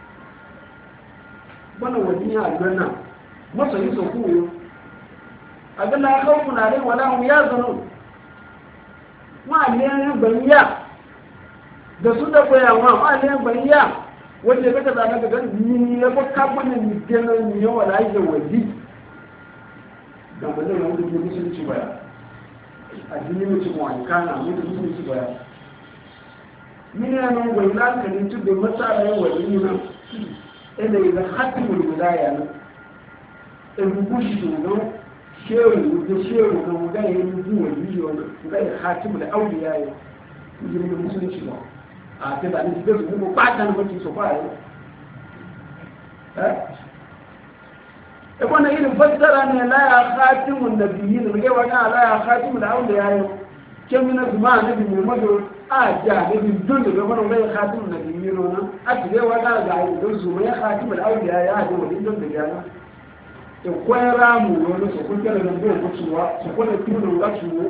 bana wali ya aljanna masaru so ku yo abin da kawo kuna rai wala mu ya zano ma ne baniya da su da koyawa ma ne baniya wanda ya kaza daga gan ni ya ko kabana ni kenan ni wala ya wali da bazan yau da musulunci baya addini mu ci mu an kana mu da musulunci baya min ya nan wai lan kan tu da masala ya wali na ina idan hatimul wilaya na in bushi to shehu da shehu na muga ya yi zuwa biyu wani muga ya hatimu da auliya ya yi jirgin musulunci ba a ta da ne su gazu kuma ba ta na mace su ba ya ibn irin fassara ne la ya khatimun nabiyyin ne wa kana la ya khatimul awliya yo kemina zuma nabi muhammadu a ja nabi dun da mana la ya khatimun nabiyyin no a tire wa kana ga ai don zuma ya khatimul awliya ya da wani don da yana to kwera mu no so kun kana da ko kuwa so ko da tuno ga tuwo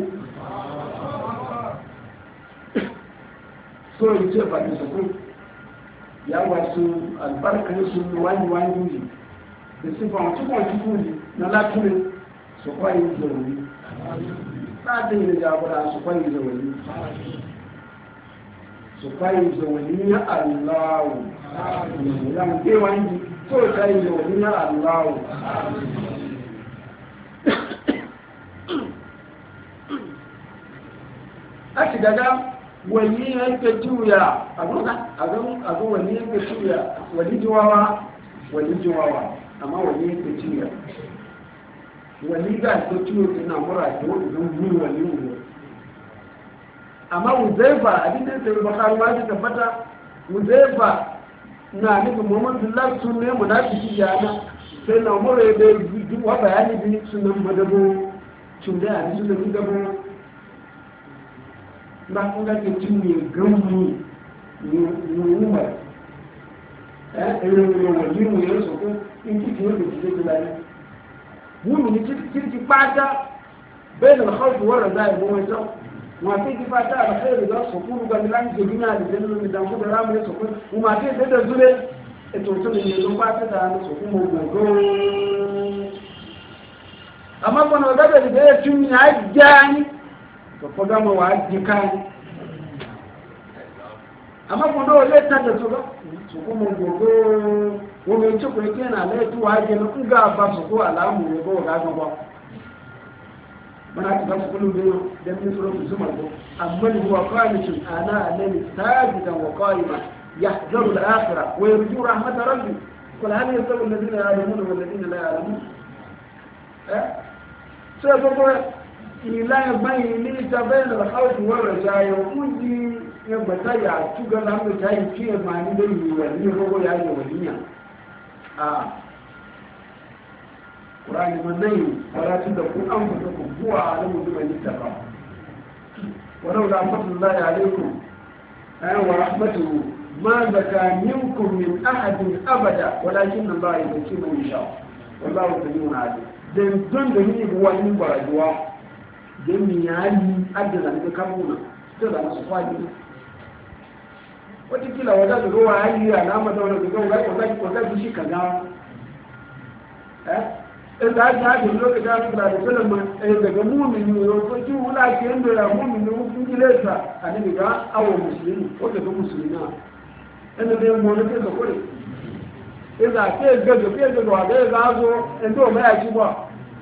so yi ce ba ni so ko ya wasu albarkar su wani ne da sifa wacce kuma cikin na lafiya su kwayi zaune ba da yi da jagora su kwayi zaune ya allahu ya muke wani so kwayi zaune ya allahu a ci daga wani yanke tuya a ga wani yanke tuya wani jiwawa amma wani yake ciya wani ga ta ciwo tana mura ta wani don wuri wani wuri amma Huzaifa abin da sai Bukhari ma ta tabbata Huzaifa na nufin Muhammadu sallallahu sun ne munafiki yana sai na mura da wa bayani bi sunan madabo cunde a bisu da gabo ba kun ga ke cinye gamu ne umar wani mu ya so ko in kike yau da kike tunani mu kirki fata bayan al-khawf wa razai mu wato ma sai ki fata alkhairi da su kuru ga milan ke gina da jannu da mu da ramu su ko ma sai da zure e to to ne don fata da su kuma gogo amma kono da ya tun ya jani to ko ga mu wa jikani amma kono le ta da su ga su kuma gogo wọ́n tí kò kí ẹ̀nà lẹ́ẹ̀tú wá jẹ́ ní kúgá bá sọ̀kọ́ àlámù ẹgbọ́ ọ̀gá gbogbo mọ́nà ti bá sọ̀kọ́ lóde dẹ́mí sọ́rọ̀ fún súnmọ̀ tó àmọ́ni wọ́n kọ́ àmìṣù àná àlẹ́ni sáàjìdàn wọ̀kọ́ ìmà yà zọ́rù láàfẹ́ra wọ́n yẹrù jú ra mọ́ta rọ́bì kọlá hàn yẹn sọ́rọ̀ lẹ́dínà àlẹ́mú lọ́wọ́ lẹ́dínà láàrẹ́mú sọ gbogbo ìlànà báyìí ní ìtàbẹ́yìn lọ́kàwùsù wọ́n rẹ̀ jáyọ̀ fún yí ẹgbẹ̀ta yà túgọ́ lámù jáyì kí ẹ̀ máa nílé ìwẹ̀ ní gbogbo yà yọ̀ wẹ̀líyàn ƙurani manayi karatun da kun an fata ku zuwa alamu da mai littafa wadau da rahmatullahi alaikum ayan wa rahmatuhu ma zaka minkum min ahadin abada walakin Allah ya zaki man yasha wallahu samiun alim dan don da ni ga wani barajuwa dan mi yayi adda da kamuna to da su fadi watakila wadda da ruwa ya yi alama da wani gugun wadda shi ka gawa in da ake haɗin lokacin da su da filin daga mumini ko ki wula ke yin da mumini hukun gilesa a ne ga awon musulmi wadda ga musulmi na inda da yin mona ke zakure in da ke gaga wadda ya gazo in to mai aji ba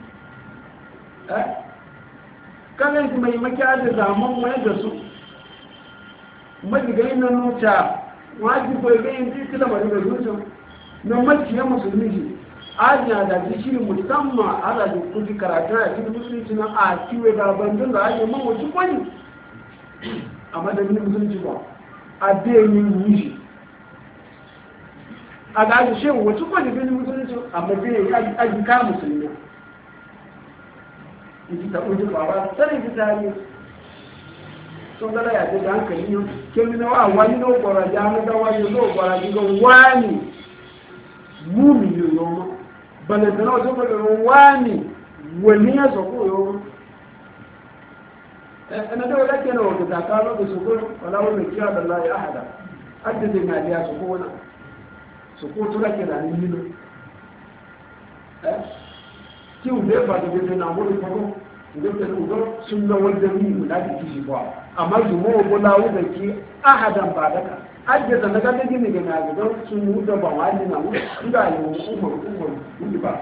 kanan su mai makiya da zaman mai da su majigai na nuta wajen kwaikwayin titila mai da zuciya na makiyar musulmi shi ajiya da ji shirin musamman ana da kuji karatu a cikin musulunci na a kiwe ga bandun da ake man wasu kwani a madadin musulunci ba a dainin yi shi a ga ake shehu wasu kwani bin musulunci a madadin ajika musulmi iji ta kuji ba sanin ji tarihi sun gada ya daga hankali yau kemi na wa wani na gwara ya na da wani na gwara diga wani mumi yoyo ma balanta na wajen gwara wani wani ya soko yoyo ana da wadda ke na wadda ta kano da soko wala wani kira da Allah ya hada adda zai na biya soko wana soko tura ke da ni nilo kiwu da ya fata da na wani fago idan sun na wanda ni da ke kishi ba amma zumo ko lawo da ke ahadan ba daga ajje da daga da gini ga na ga sun mu da ba wani na mu da yi umar ni ba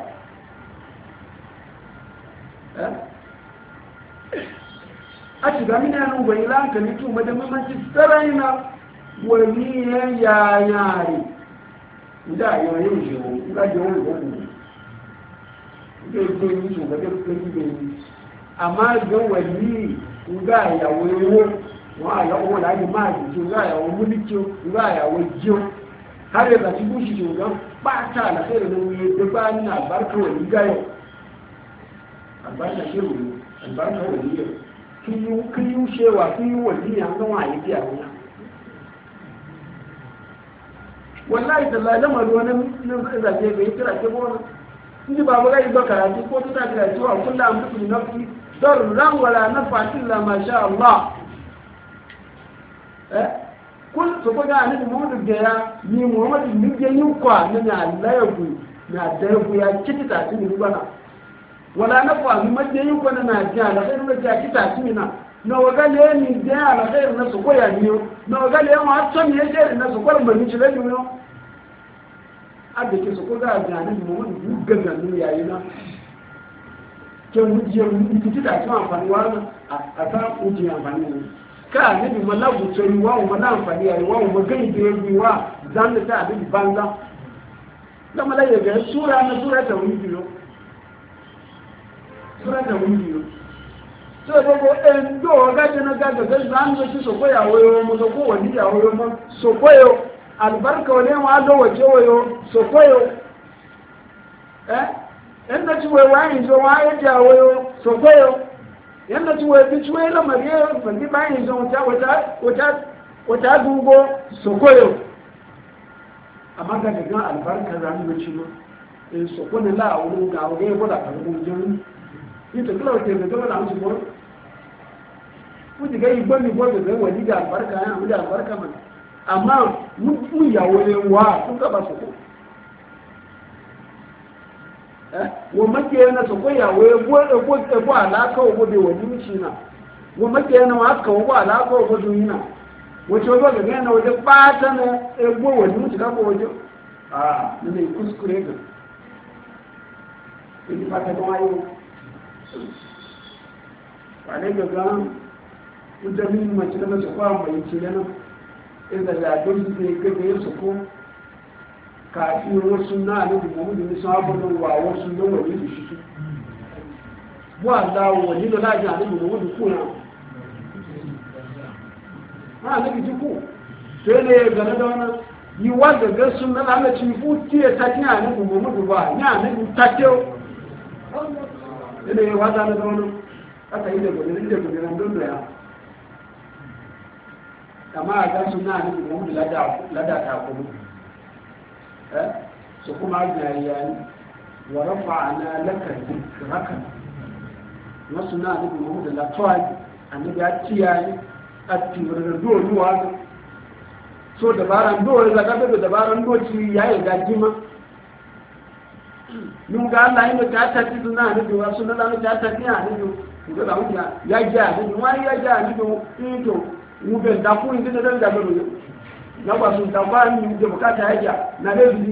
a ci ga mina nan bai lan ka ni tu madamman ci saraina wani ya yare da yoyin shi ga jawon gobe ga yi su ga da kai amma ga wani nga yawo ewo wọn àyàwó láyé máa jù nga àyàwó múlíkíó nga àyàwó jíó har ya zaci bushi shugan ba ta na sai da nauyi da ba ni albarka wani gayo albarka shiru albarka wani gayo kin yi shewa kin yi wani an gama a yi biya wani wallahi da lalama wani nan zaje bai kira ke bona inji ba ba ga karatu ko ta kira cewa kullu amru nafsi darran wala nafa illa ma sha Allah kun so ko ga ni Muhammadu da ya ni Muhammadu ni je yin kwa na Allah ya ku na da ku ya kitita tuni bana wala nafa ni ma je yin kwa na ja la sai ma ja kitita tuni na na wagale ni da la sai na so ko ya ni na wagale ma to ni je na so ko ma ni chile ni no abeke so ko ga ja ni Muhammadu gaga ni yayi na ke wuje kitita tuni amfani wa a ta wuje amfani ne ka nabi malabu tsari wa mala amfani yayi wa mu gai da yi wa zan da ta bi banza da malaya ga sura na sura ta wuri yo sura ta wuri yo so da go en do ga ta na ga ga zan da shi so ko ya wayo mu ko wani ya wayo mu so koyo albarka wale ma do waje wayo so koyo en da ci wayo yin zo wa ya ja wayo so koyo yanda ci wai bi ciwe la mariya bandi bayan zan wata dugo sokoyo amma ga daga albarka za mu ci ma in sokone la wuri ga wuri ko da kan jin ita kula wata da dole an ci mo wuce ga ibon ni bodo da wani da albarka ya mu da albarka man amma mu ya wuri wa sun ka ba soko wa make yana su koya wa ko alaka wa gobe wani mici na wa make yana ma aka wa alaka wa gobe yana wace wa ga yana waje fata na ego wani mici ka ko waje ne kuskure ga ni fata don ayo wale ga ga udamin mace da su kwa mai ci nan idan ya don su ne ga su ko kafin wasu na alibu mamudu ní sọ abọ́dọ̀ wà wasu lọ́wọ́ ní ìṣúṣú bú àdáwọ̀ nílò láàájí alibu mamudu kú náà wọ́n alibu ti kú tó lè gẹ̀lẹ́dọ́nà yíwá gẹ̀gẹ́ sun náà lálẹ́tí fún tí ẹ tàkí alibu mamudu wà ní alibu tàkíọ́ ilé wá dánadọ́nà láta ilẹ̀ gẹ̀lẹ́ lọ́dọ̀ ya kama a gasun na alibu mamudu ládàá kuma su kuma jariyayi wa rafa'ana laka dhikraka wasu na nabi Muhammad da lafai annabi ya ciyayi a tiwar doruwa so dabaran doruwa zaka da dabaran doci yayi gajima nun ga Allah inda ta tafi suna nabi wasu na Allah ta tafi a nabi ko da wuya ya ja nabi wani ya ja nabi to mu ga da ku inda da da baro na ba sun tamba ni da bukata yaja na lezi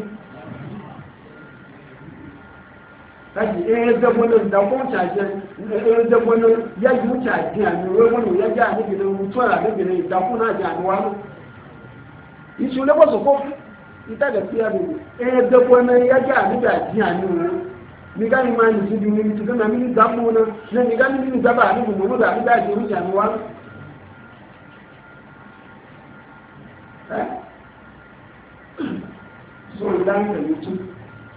kaji da wannan da ko caje da wannan ya yi mutaji a ne wannan ya ja ne da mutuwa da ne da ku na ja ne wani isu ne ba so ko ita da tiya ne da wannan ya ja ne da ji a ne ni ga ma ni su ni tu na mi da mu na ni ga ni da ba ni mu da da ji mu ja ne wani so idan ka yi tu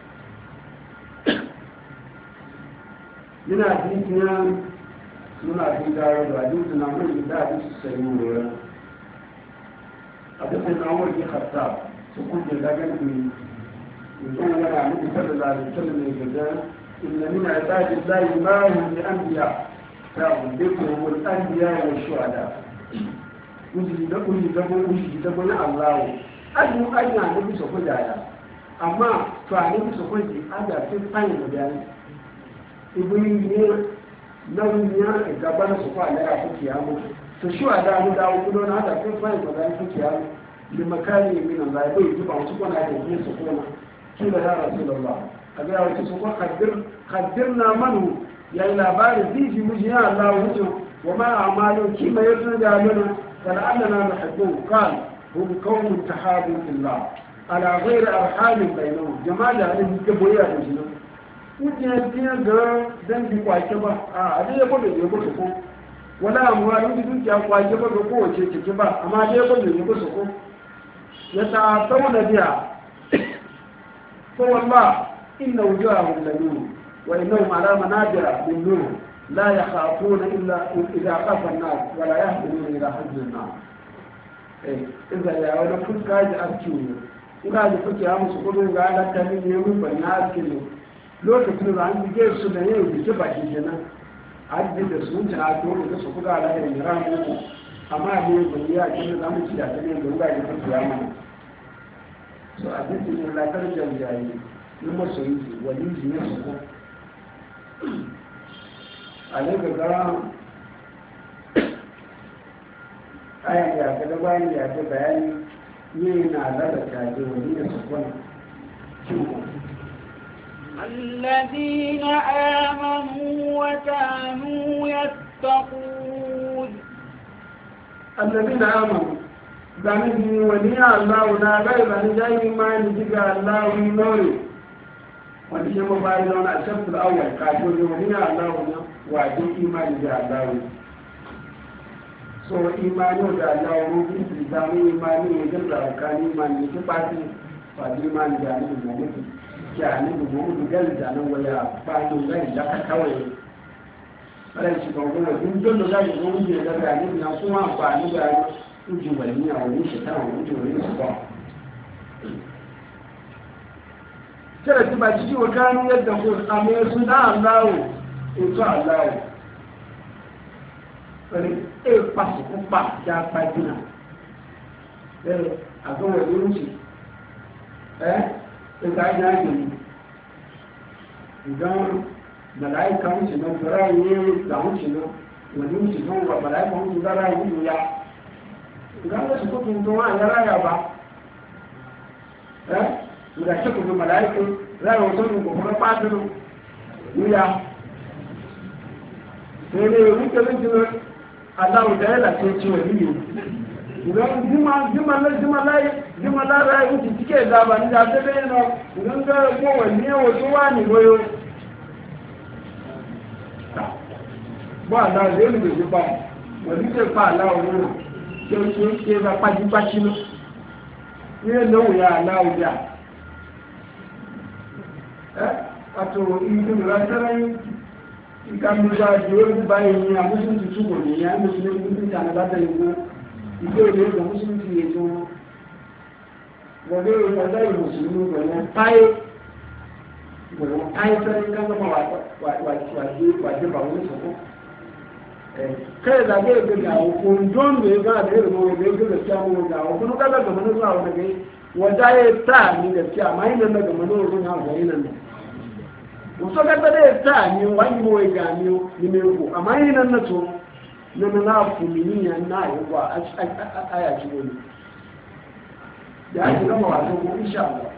yana dinkiya suna dinkawa da hadisi na mai da hadisi sai mu lura hadisi na wani khatta su kuje da gani mutum yana nufi sallallahu alaihi wasallam ne ga inna min ibadillahi ma hum bi anbiya ta'buduhum al-anbiya wa shuhada kuji da gona Allah aju anya da bisa ko daya amma to a ne bisa ko ji ada sai fayin da dai ibuni ne nan ya gaba da su fa da ku kiyamu to shi ada mu da ku don hada sai fayin da dai ku kiyamu li makani min Allah bai ji ba su ko na da ne su ko na kila ya rasulullah aga ya wuce su ko khaddirna manu ya labari ziji mujiya Allah wuce wa ma amalu kima yasu da mana فلعلنا نحبهم قال هم قوم تحابوا في الله على غير أرحام بينهم جمال عليه كبوية بجنة وجهتين قال ذنبي قواجبة هذا يقول يقول سكون ولا أموال بدون جاء قواجبة بقوة شكبة أما هذا يقول يقول سكون يتعاطون بها فوالله إن وجوههم لنور وإنهم على منابر من نور لا يخافون إلا إذا خاف الناس ولا يهدون إلى حزن الناس. إذا يا ولد كل كاج أركيني إذا جفت يا مسكون قال تاني يوم بالناس كله لو تقول عن جيش سوداني بيجيب أجينا عاد بيدرسون تعاطون بيدرسون كذا على الجيران أما هي بنيا كذا زمان كذا تاني يوم قال جفت يا من so a cikin yin latar jami'ai yi masu yi wani jiye su ko a ne gaga ayan ya ga bayan ya ga bayani yi na lalata da wani ya su kwan الذين آمنوا وكانوا يتقون الذين آمنوا zanibi wani Allah na gai zani jayi imani diga Allah wi nore wani shi mabayi da wani ashafin awal kafin ne wani Allah na wajen imani da Allah so imani da Allah rubi su zami imani ne jin zarukani imani ne ki fati fadi imani da ni da mutu ki ani da mu da gal da nan waya fadi gai da ka kawai rai shi ga wani dun da zai zo ne da ni na kuma amfani da uji wani a wani shekara uji wani su ba kada ti ba ciki wa kanu yadda ko amma su da Allahu ito Allahu bari e pasu ko pa ja pa dina a ga wani uji ga ya ni idan malaika mun ci na fara yi da mun ci na wani uji don wa malaika mun ci da rayu ya gaba su kutun zuwa ya raya ba da shi kutun mala'iku raya wajen ko kuma fatiru wuya sai ne rike rikin allahu da ya lace ciwo biyu idan jima la raya wuce cike da ba ni da ta bai na idan ga kowanne ya wato wani goyo ba da zai ne da ba wani ke fa allahu ne tí ó ṣe ń ṣe bá pàjípàṣí lọ ní ẹlọ́wọ̀ ya aláwọ̀dá àtò ìlú ìrásẹ́rẹ́ ìkàmùgbà ìjọ́ bá ẹ̀yìn àmúṣùn tuntun kò ní ìyá mùsùlùmí ní ìjànàbátà ìwó ìgbé ìlú ìgbà mùsùlùmí ti ètò wọlé ìrọ̀lẹ́ ìmùsùlùmí pẹ̀lú táyé fẹ́rẹ́ kágbọ́n wàjẹ́ bàwọn ìṣọ̀kọ́ kai da ga ga ko don da ga da irin mu da ga ta mu ga ko kun kaga ga mun zuwa wanda kai wanda ya ta ni da kiya mai nan daga mun zuwa na ga yin nan ko so ga da ta ni wani mu ga ni ni me ko amma yin nan na to nan na ku ni yan na yi wa aya ji ne da ji gama wato ko insha Allah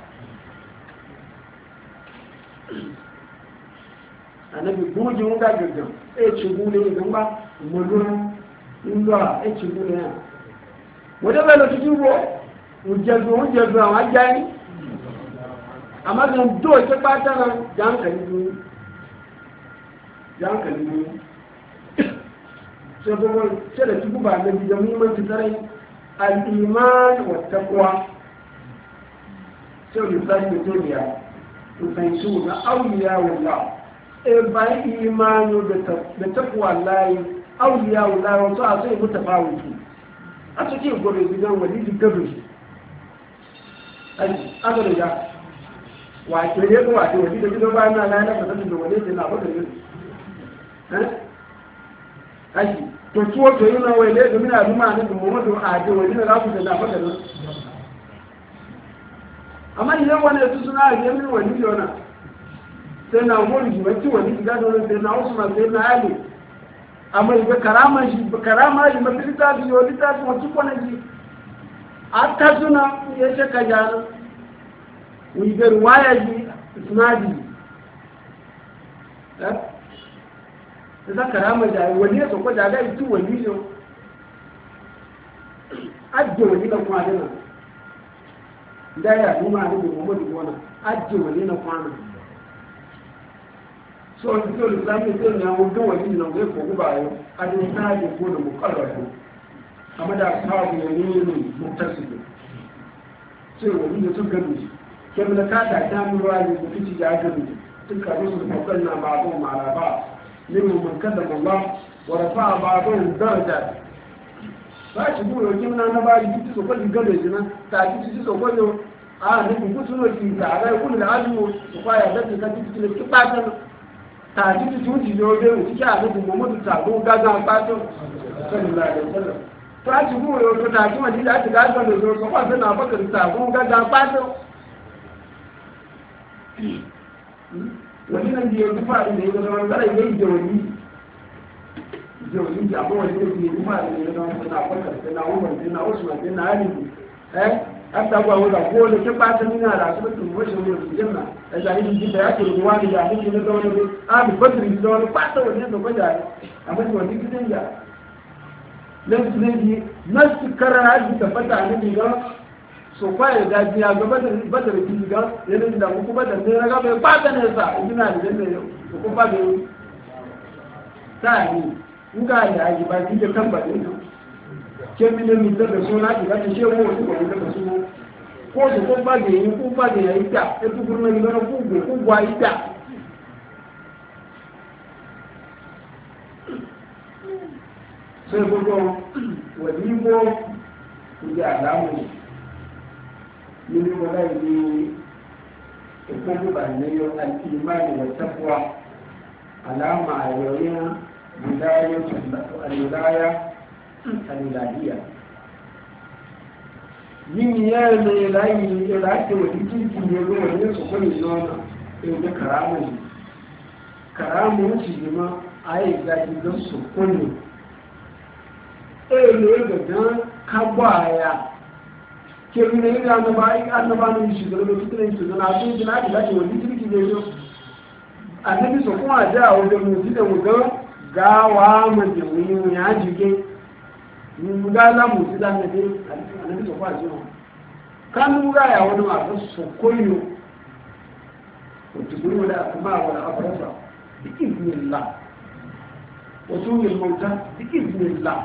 anabi buji mun ga gaggan ci gune idan ba mulun inda ci gune ya wanda bai lokaci ruwa ujezu àwọn ajani amma dan do ke pata na jankali so bo sai da tubu ba da bidan mun tsare al-iman wa taqwa sai da sai da ya to sai su na awliya wallah ba imanu da takwa layi auliya wula wasu a sai mutu fawuki a cikin gobe gidan walidi gabin aka da ya wace ne ko wace walidi gidan bayan na layi na fasatin da walidi na fasatin yin aiki to tuwo to yi na wale da mina zuma na da muhammadu a ake walidi na rafu da na fasatin amma idan wani su suna a gemin walidi wana sai na wuri jimanci wani shiga da wani sai na usman sai na ali amma ibe karama shi mafi littafi yau littafi wacce kwanaji a ta suna ya shaka jana wigar waya ji sinadi da za karama jayi wani ya sokwa jaga itu wani yau ajiye wani na kwanina da ya numa ne da muhammadu wana ajiye wani na kwanina so in tó lè sáyé tó ní àwọn tó wà ní ìlànà ẹ̀kọ́ gbogbo ààrẹ adéṣáàdì gbọ́nà mọ̀kànlá ẹ̀kọ́ àmọ́dá sáàbù ní ìlú mọ̀tẹ́sìlẹ̀ sai wani da suka gabi kem da ka ta ta mu ruwa ne ku fici da gabi suka rusu da kanna ba ko mara ba limu man kadama Allah wa rafa'a ba'dhum darajat ba shi bu yau na ba yi ci so ko gabe jina ta ci so ko yo a ne ku su no ki ta ga ku da azu ku fa ya da ta ci ne ki ba ta ta ci ci yo be ku ci a ne ku mu ta go ga ga ba to sallallahu alaihi wasallam ta ci bu yau ta ci wani da ta ga ga da so ko ba na ba ka ta go ga ga ba to wani nan da ya fa da ya ga wani yayi da wani jauhin da abuwa da ke kuma da ne don suna kwakar suna umar suna usman suna ali hatta ba wanda ko da ke fata nuna da su mutum wasu ne su janna da jahilin ji da yake ruwa da jahilin ne da wani abu badri da wani fata wani da gwada amma da wani gidan ya dan su ne nasu karara ji da fata ne ga so kwaye da jiya ga badar ji ga yana da ku badar ne ga bai fata ne sa ina da janna ko ba da sai nga ya yi ba ki da tambaye ke mi ne mi da suna ki ga ce wo ko da su ko su ko ba ge ko ba ge ya ita e tu kurna ni ga ku ko gwa ita sai ko ko wani mo ku ya alamu ni ne wala ni ko ba ne yo al-iman wa taqwa alama ayoyin الولاية الإلهية yin yaya ne layi ya lafi wa jikinki ne ruwa ne su kwanye nuna in da karamun shi ma a yi zaki don su kwanye ne ga don kabaya ke ne yi annaba ne shi da rubutu tunan su zana sun jina da lafi wa jikinki ne yau annabi su kuma da wajen mutu da wugan gawa mace wuyi ya jike ga za mu ci zan da dai annabi so kwaji mu kan ga ya wani ma so koyo to gudu da kuma wala abrasa bi idnillah wa tunil mauta bi idnillah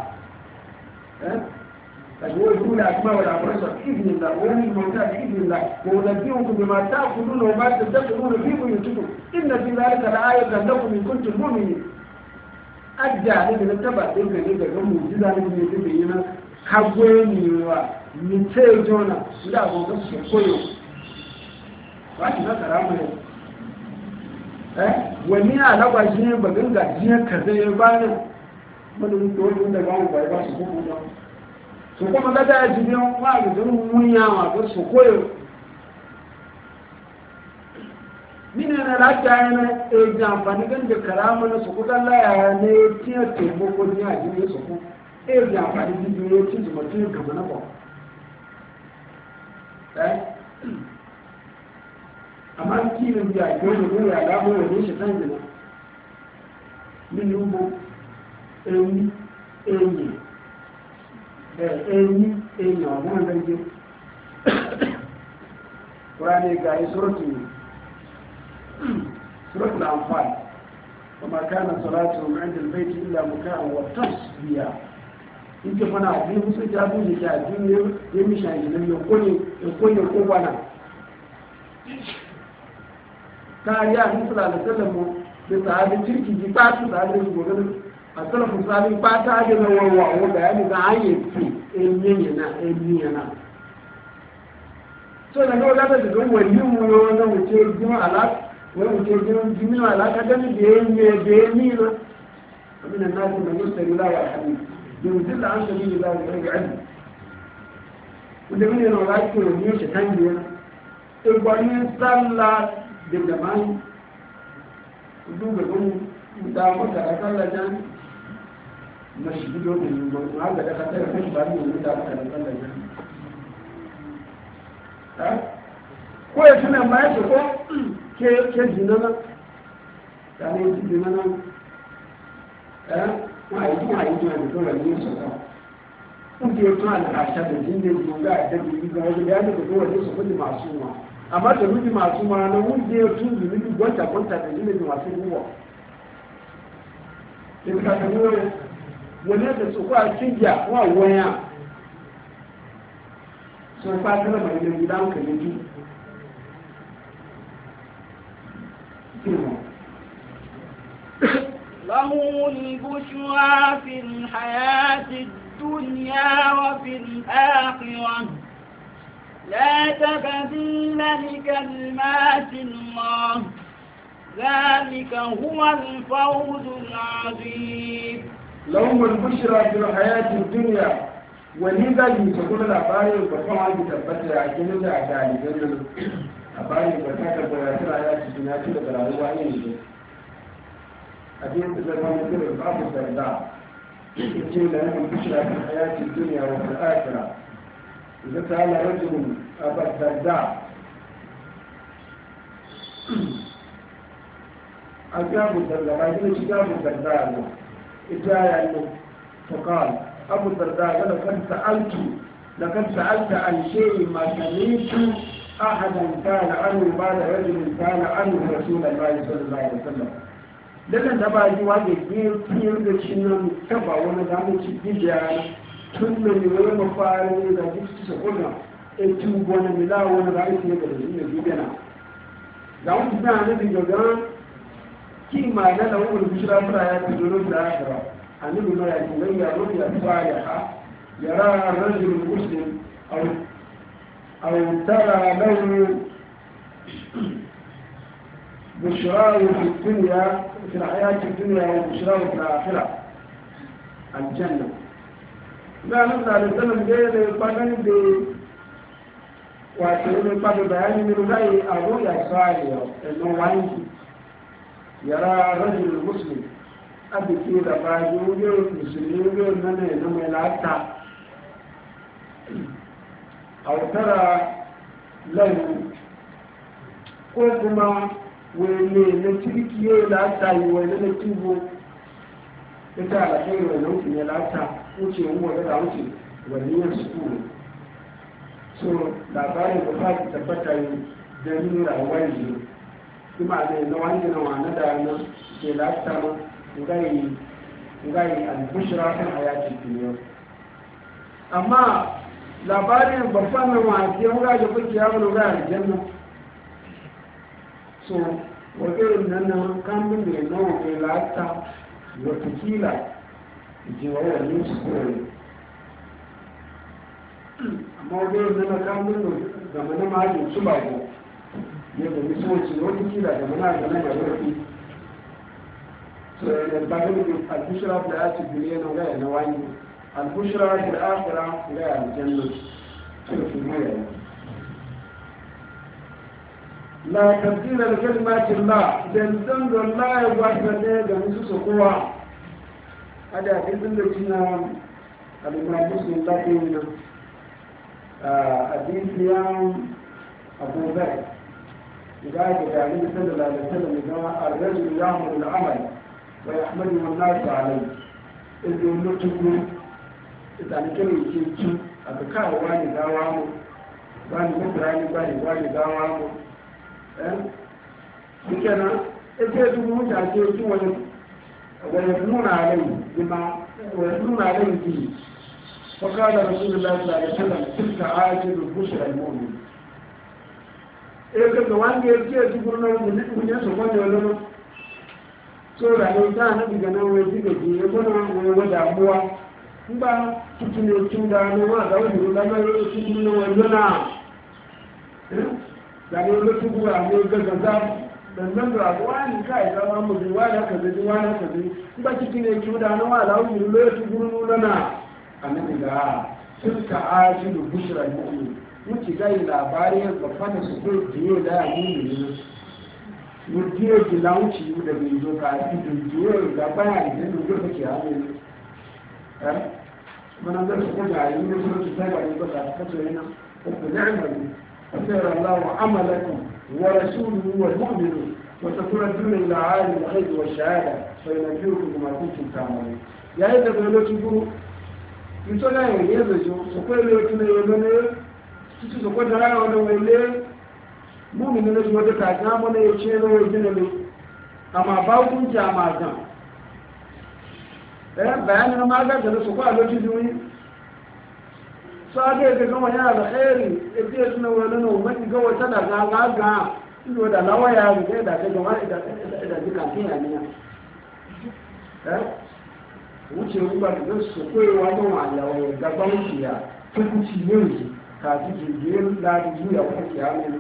فيقول أسماء والأبرص بإذن الله وهم الموتى بإذن الله وأنبئكم بما تأكلون وما تدخرون في بيوتكم إن في ذلك لآية لكم إن كنتم مؤمنين أجعل من تبع تلك الجزء الموجودة من يتبعين حقوين ومتيجونا لا أقول سكويو وأنا كرامة wani alaba shi ne bagin gajiyar kaza ya bani madadin tsohon da gawon bai ba su kuma su kuma gada ya ji biyan wa da zan munya ma su koyo mina na lafiya yana e amfani gan da karama na su kudan laya ne tiya taimako ne a jini su ku e amfani da biyu ci su mutum gaba na ba amma kirin da yau da goya ya gabo ne shi kan jina min yubo enyi ọmọ ẹgbẹ́ ƙurani ga yi suratun amfani kuma kana salatu ma'ajin baiti illa mukaan wa tasbiya in ke fana abin musu jabu da ke abin ya misha gidan ya konye ko bana ta yi a nufula da sallama da sahabin cirki ji ba su sahabin su gobe a salafin sahabin ba ta hajji na warwa bayani ga hanyar fi yana so da kawai zata da don wani wuyo na wuce jima alaka wani wuce jima alaka gani da ya yi nina abin da nasu da musta yi lawa a hannu da mutum da an sami da lawa da rage hannu wanda mini yana wala ke wani shi kan biya igwani sallah da jamani duba don da maka a sallah jan mashi gido da yi ba ma ga daga tare kashi ba ne da aka da sallah jan ko ya tuna ma ya ko ke jinana ta ne jinana ma yi tuna da dole ne su ka kun ke tuna da asha da jinde jinga da bi ga wani ya da dole su kudi masu ma amma da miji masu ma na wuje tun da miji gwanta da jinde masu ruwa in ka ga wani da su kwa kinja wa waya so fatar mai da gidan ka ne ki له البشرى في الحياة الدنيا وفي الآخرة لا تبديل لكلمات الله ذلك هو الفوز العظيم لهم البشرى في الحياة الدنيا ولذا يتقول الأباري وكفوا عن تثبت عجلة أعداء الجنة أباري وكفوا بياتر آيات الدنيا كده براروا عينيه أدين تزرمان كده بأبو الدرداء يقول لهم البشرى في الحياة الدنيا وفي الآخرة إذا سأل رجل أبا الدرداء أجاب الدرداء ما يقول أجاب الدرداء إجاية فقال أبو الدرداء لقد سألت عن شيء ما سمعت أحدا كان عنه بعد رجل كان عنه رسول الله صلى الله عليه وسلم لكن تبع جواب كثير بشنو تبع وانا دام تجيجا ثم يوم فارني إذا جبت سكونا إتوب وانا ملا وانا رأيت يقدر يجيبنا لو تبع نبي جوجان كما لا لو البشرى فلا يتجرون الآخرة أن ما يجب يا رؤيا صالحة يرى الرجل المسلم أو ترى له بشراه في الدنيا في الحياة الدنيا وبشراه في الآخرة الجنة لا نبدأ لسلم جيد يطلقن ب وأتوني قبل بيان من رأي الرؤيا صالحة إنه وعنك يرى الرجل المسلم أبي كيدا باجوجي مسلمين من إنهم يلعبتا أو ترى له كوكما ويلي نتركي يلعبتا ويلي نتوبو ita alkhairu da nautin ya lata wuce uwa da wuce waliyan sukuru so labarin da fadi tabbata yi da nuna rayuwar yi kuma da na wani na wani da na ke lata ma ngayi al-bushra kan hayati duniya amma labarin babban nan wa ke ga da kuke ya mun ga aljanna so wajen nan kan mun da nawa ke lata watakila jiwa wani su koyi amma wajen nan kan mun da mana majin su ba ko yadda misoci watakila da mana da nan da wani so da bagin al-bushra fi al-ayati dunya na ga na wani al-bushra fi al-akhirah ga al-janna so fi mai la tabdila li kalimati Allah dan dan Allah ya wasa ne da musu sokowa ada idan da kina al-imam muslim da kina hadithiyan Abu Bakr إذا كان النبي صلى الله عليه وسلم الرجل يعمل العمل ويحمده الناس عليه إذ يقول إذا كان يشيء أبكار واني داوامه واني مدراني واني داوامه بكنا إذا يقولون تعطيه ويبنون عليه بما ويبنون عليه فيه فقال رسول الله صلى الله عليه وسلم تلك عاجل البشرى المؤمن إذا كان يقولون من يسوع ولا so da ne ta na diga nan wai diga ji ya gona wai wada muwa in ba kiki ne kin da ne ma da wani da ga kiki ne wai gona da ne lo tubu a ne ga gaza dan nan da wani kai da ma mu bi wani ka bi wani ka bi in ba kiki ne kin da ne ma da wani lo tubu nu lana annabi ga tilka ajilu bushra mu'min muke ga labarin ba fata su ko jiye da mu'min mujiyar gilauci da bai zo ka fi dujiyar da baya da dujiyar da ke hannu ne mana zai su kuma yi ne suna cuta ga yi ba ta kaso yana uku da amali a sayar Allah wa amalaku wa rasulu wa mu'minu wa takura duna ila alim da haidu wa shahada fa yana biyu ku kuma kun cuta mai yayin da bai lokacin guru in so na yi yanzu su kwai lokacin da ya gane su kwai da rana wani wale mumini na zuwa duka ga mana ya ce na wajen ne amma ba kun jama gan bayanin magar da su kwa lokacin duniya sage ga gama yana da khairi ita suna wani na umarni ga wata da gaga ido da lawa ya ga da ga gama da duka tiya ne wuce ruba da su koyewa don walawa gaban shi ya tukuci yin ka ji jirgin ladi ya kuma kiyamun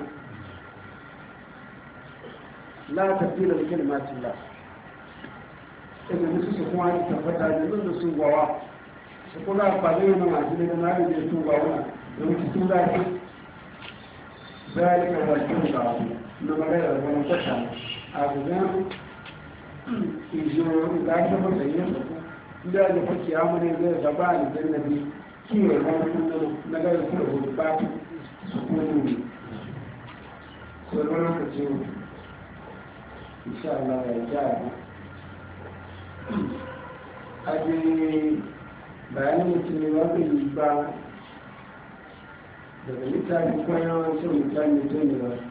la tafila da kalimatin la inda musu su kuma yi tabbata da zan su gwawa su kuma amfani da masu ne da nari da su gwawa da mutu sun zafi zalika da kin ba na magana da wani kwata a gudan ijo da ta masa yin su inda da fake yamu ne zai gaba da jannabi kiwo na wani na gari kuma da ba su kuma ne so na lokacin insha Allah ya jara aje bayanin mutum ne wanda yi ba daga littafi kwanan sun mutane mutum ne ba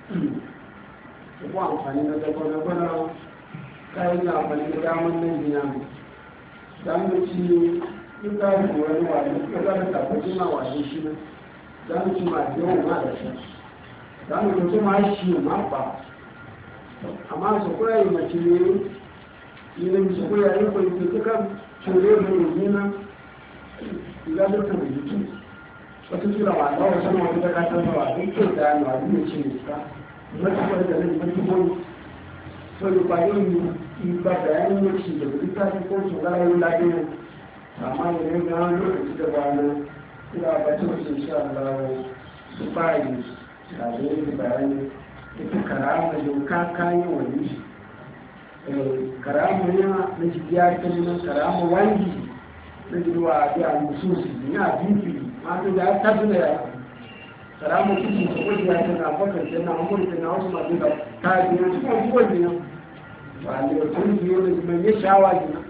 kuma amfani na dabana kayan na amfani da damar nan biya zamu ci in ka yi wani wani ka zara tabbaci ma wani shi ne zamu ci ma yawan ma da shi zamu mutu ma shi ma ba amma su kura yi mace ne yin su kura yi kwa yi tuka cire da yi na iladar ta mai jiki wata tura wa ta wasu na wata daga ta zawa duk kyau da yana wani ne ce ne ta mata kwa da nan mata boni so da kwayo yi ba da yan yanci da wani ta fi ko su gara yi lafiya amma da ne ga wani lokaci da ba na ina ba ta wasu insha Allah su ba yi da zai bayani ita karama doka kayan wani karama yana na jigiya kan karama wani na jirwa a biya mususi yana bibi masu da ta tuna ya karama kusa su kwaji ya tana bakar tana amurka na wasu masu da ta biya su kuma kuwa gina ba ne da tun biyo da zama ya shawa gina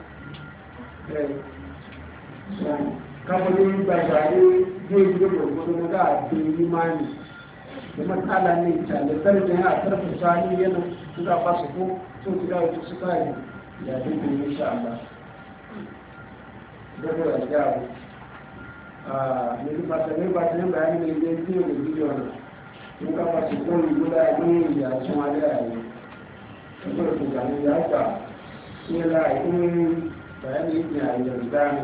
kamar ba tare zai gina gwargwado na ga a biyu limani da matsala ne ta da sarki yana sarfa sani yana su za ba su ko sun su gawo su kare ya dinga insha Allah da ko ya jawo ne ba ta ne bayani ne da bidiyo da bidiyo na mun ka ba su ko ni guda ne ya su ma da yayi ko ko ga ne ya ta ne la in bayani ne ya yi da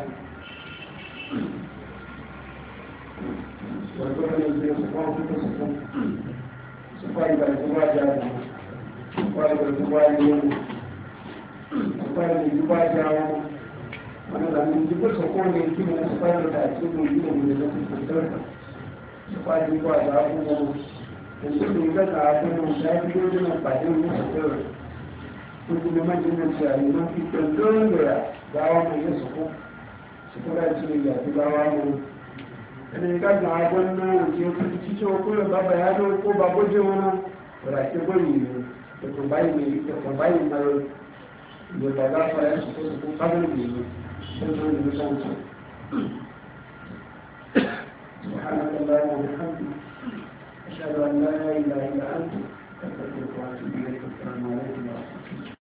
والبطل يسقون في قصصهم سقاي بالزواج هذا سقاي بالزواج اليوم سقاي بالزواج هذا أنا لما نجيب سقون يمكن أن سقاي بالتأكيد يمكن من الناس الكثير سقاي بالزواج هذا الشيء يقدر عارفين مشاهد يوجد بعدين يسقون كل ما جينا نشاهد ما في كل ده دعوة يسقون سقاي بالزواج دعوة ẹni káàkiri agbọ́n náà òjì òkú títí okú rẹ̀ bá bàyá ló kó bá bójú wọn náà ọ̀rọ̀ àti gbóyìn ìlú ẹ̀kọ́ báyìí máa ìlú bàbá fara ẹ̀sùn tó sùkú kábílì ìlú tó tó ìlú sáńtì. سبحانك اللهم وبحمدك أشهد أن لا إله إلا أنت أستغفرك وأتوب إليك. السلام عليكم ورحمة الله.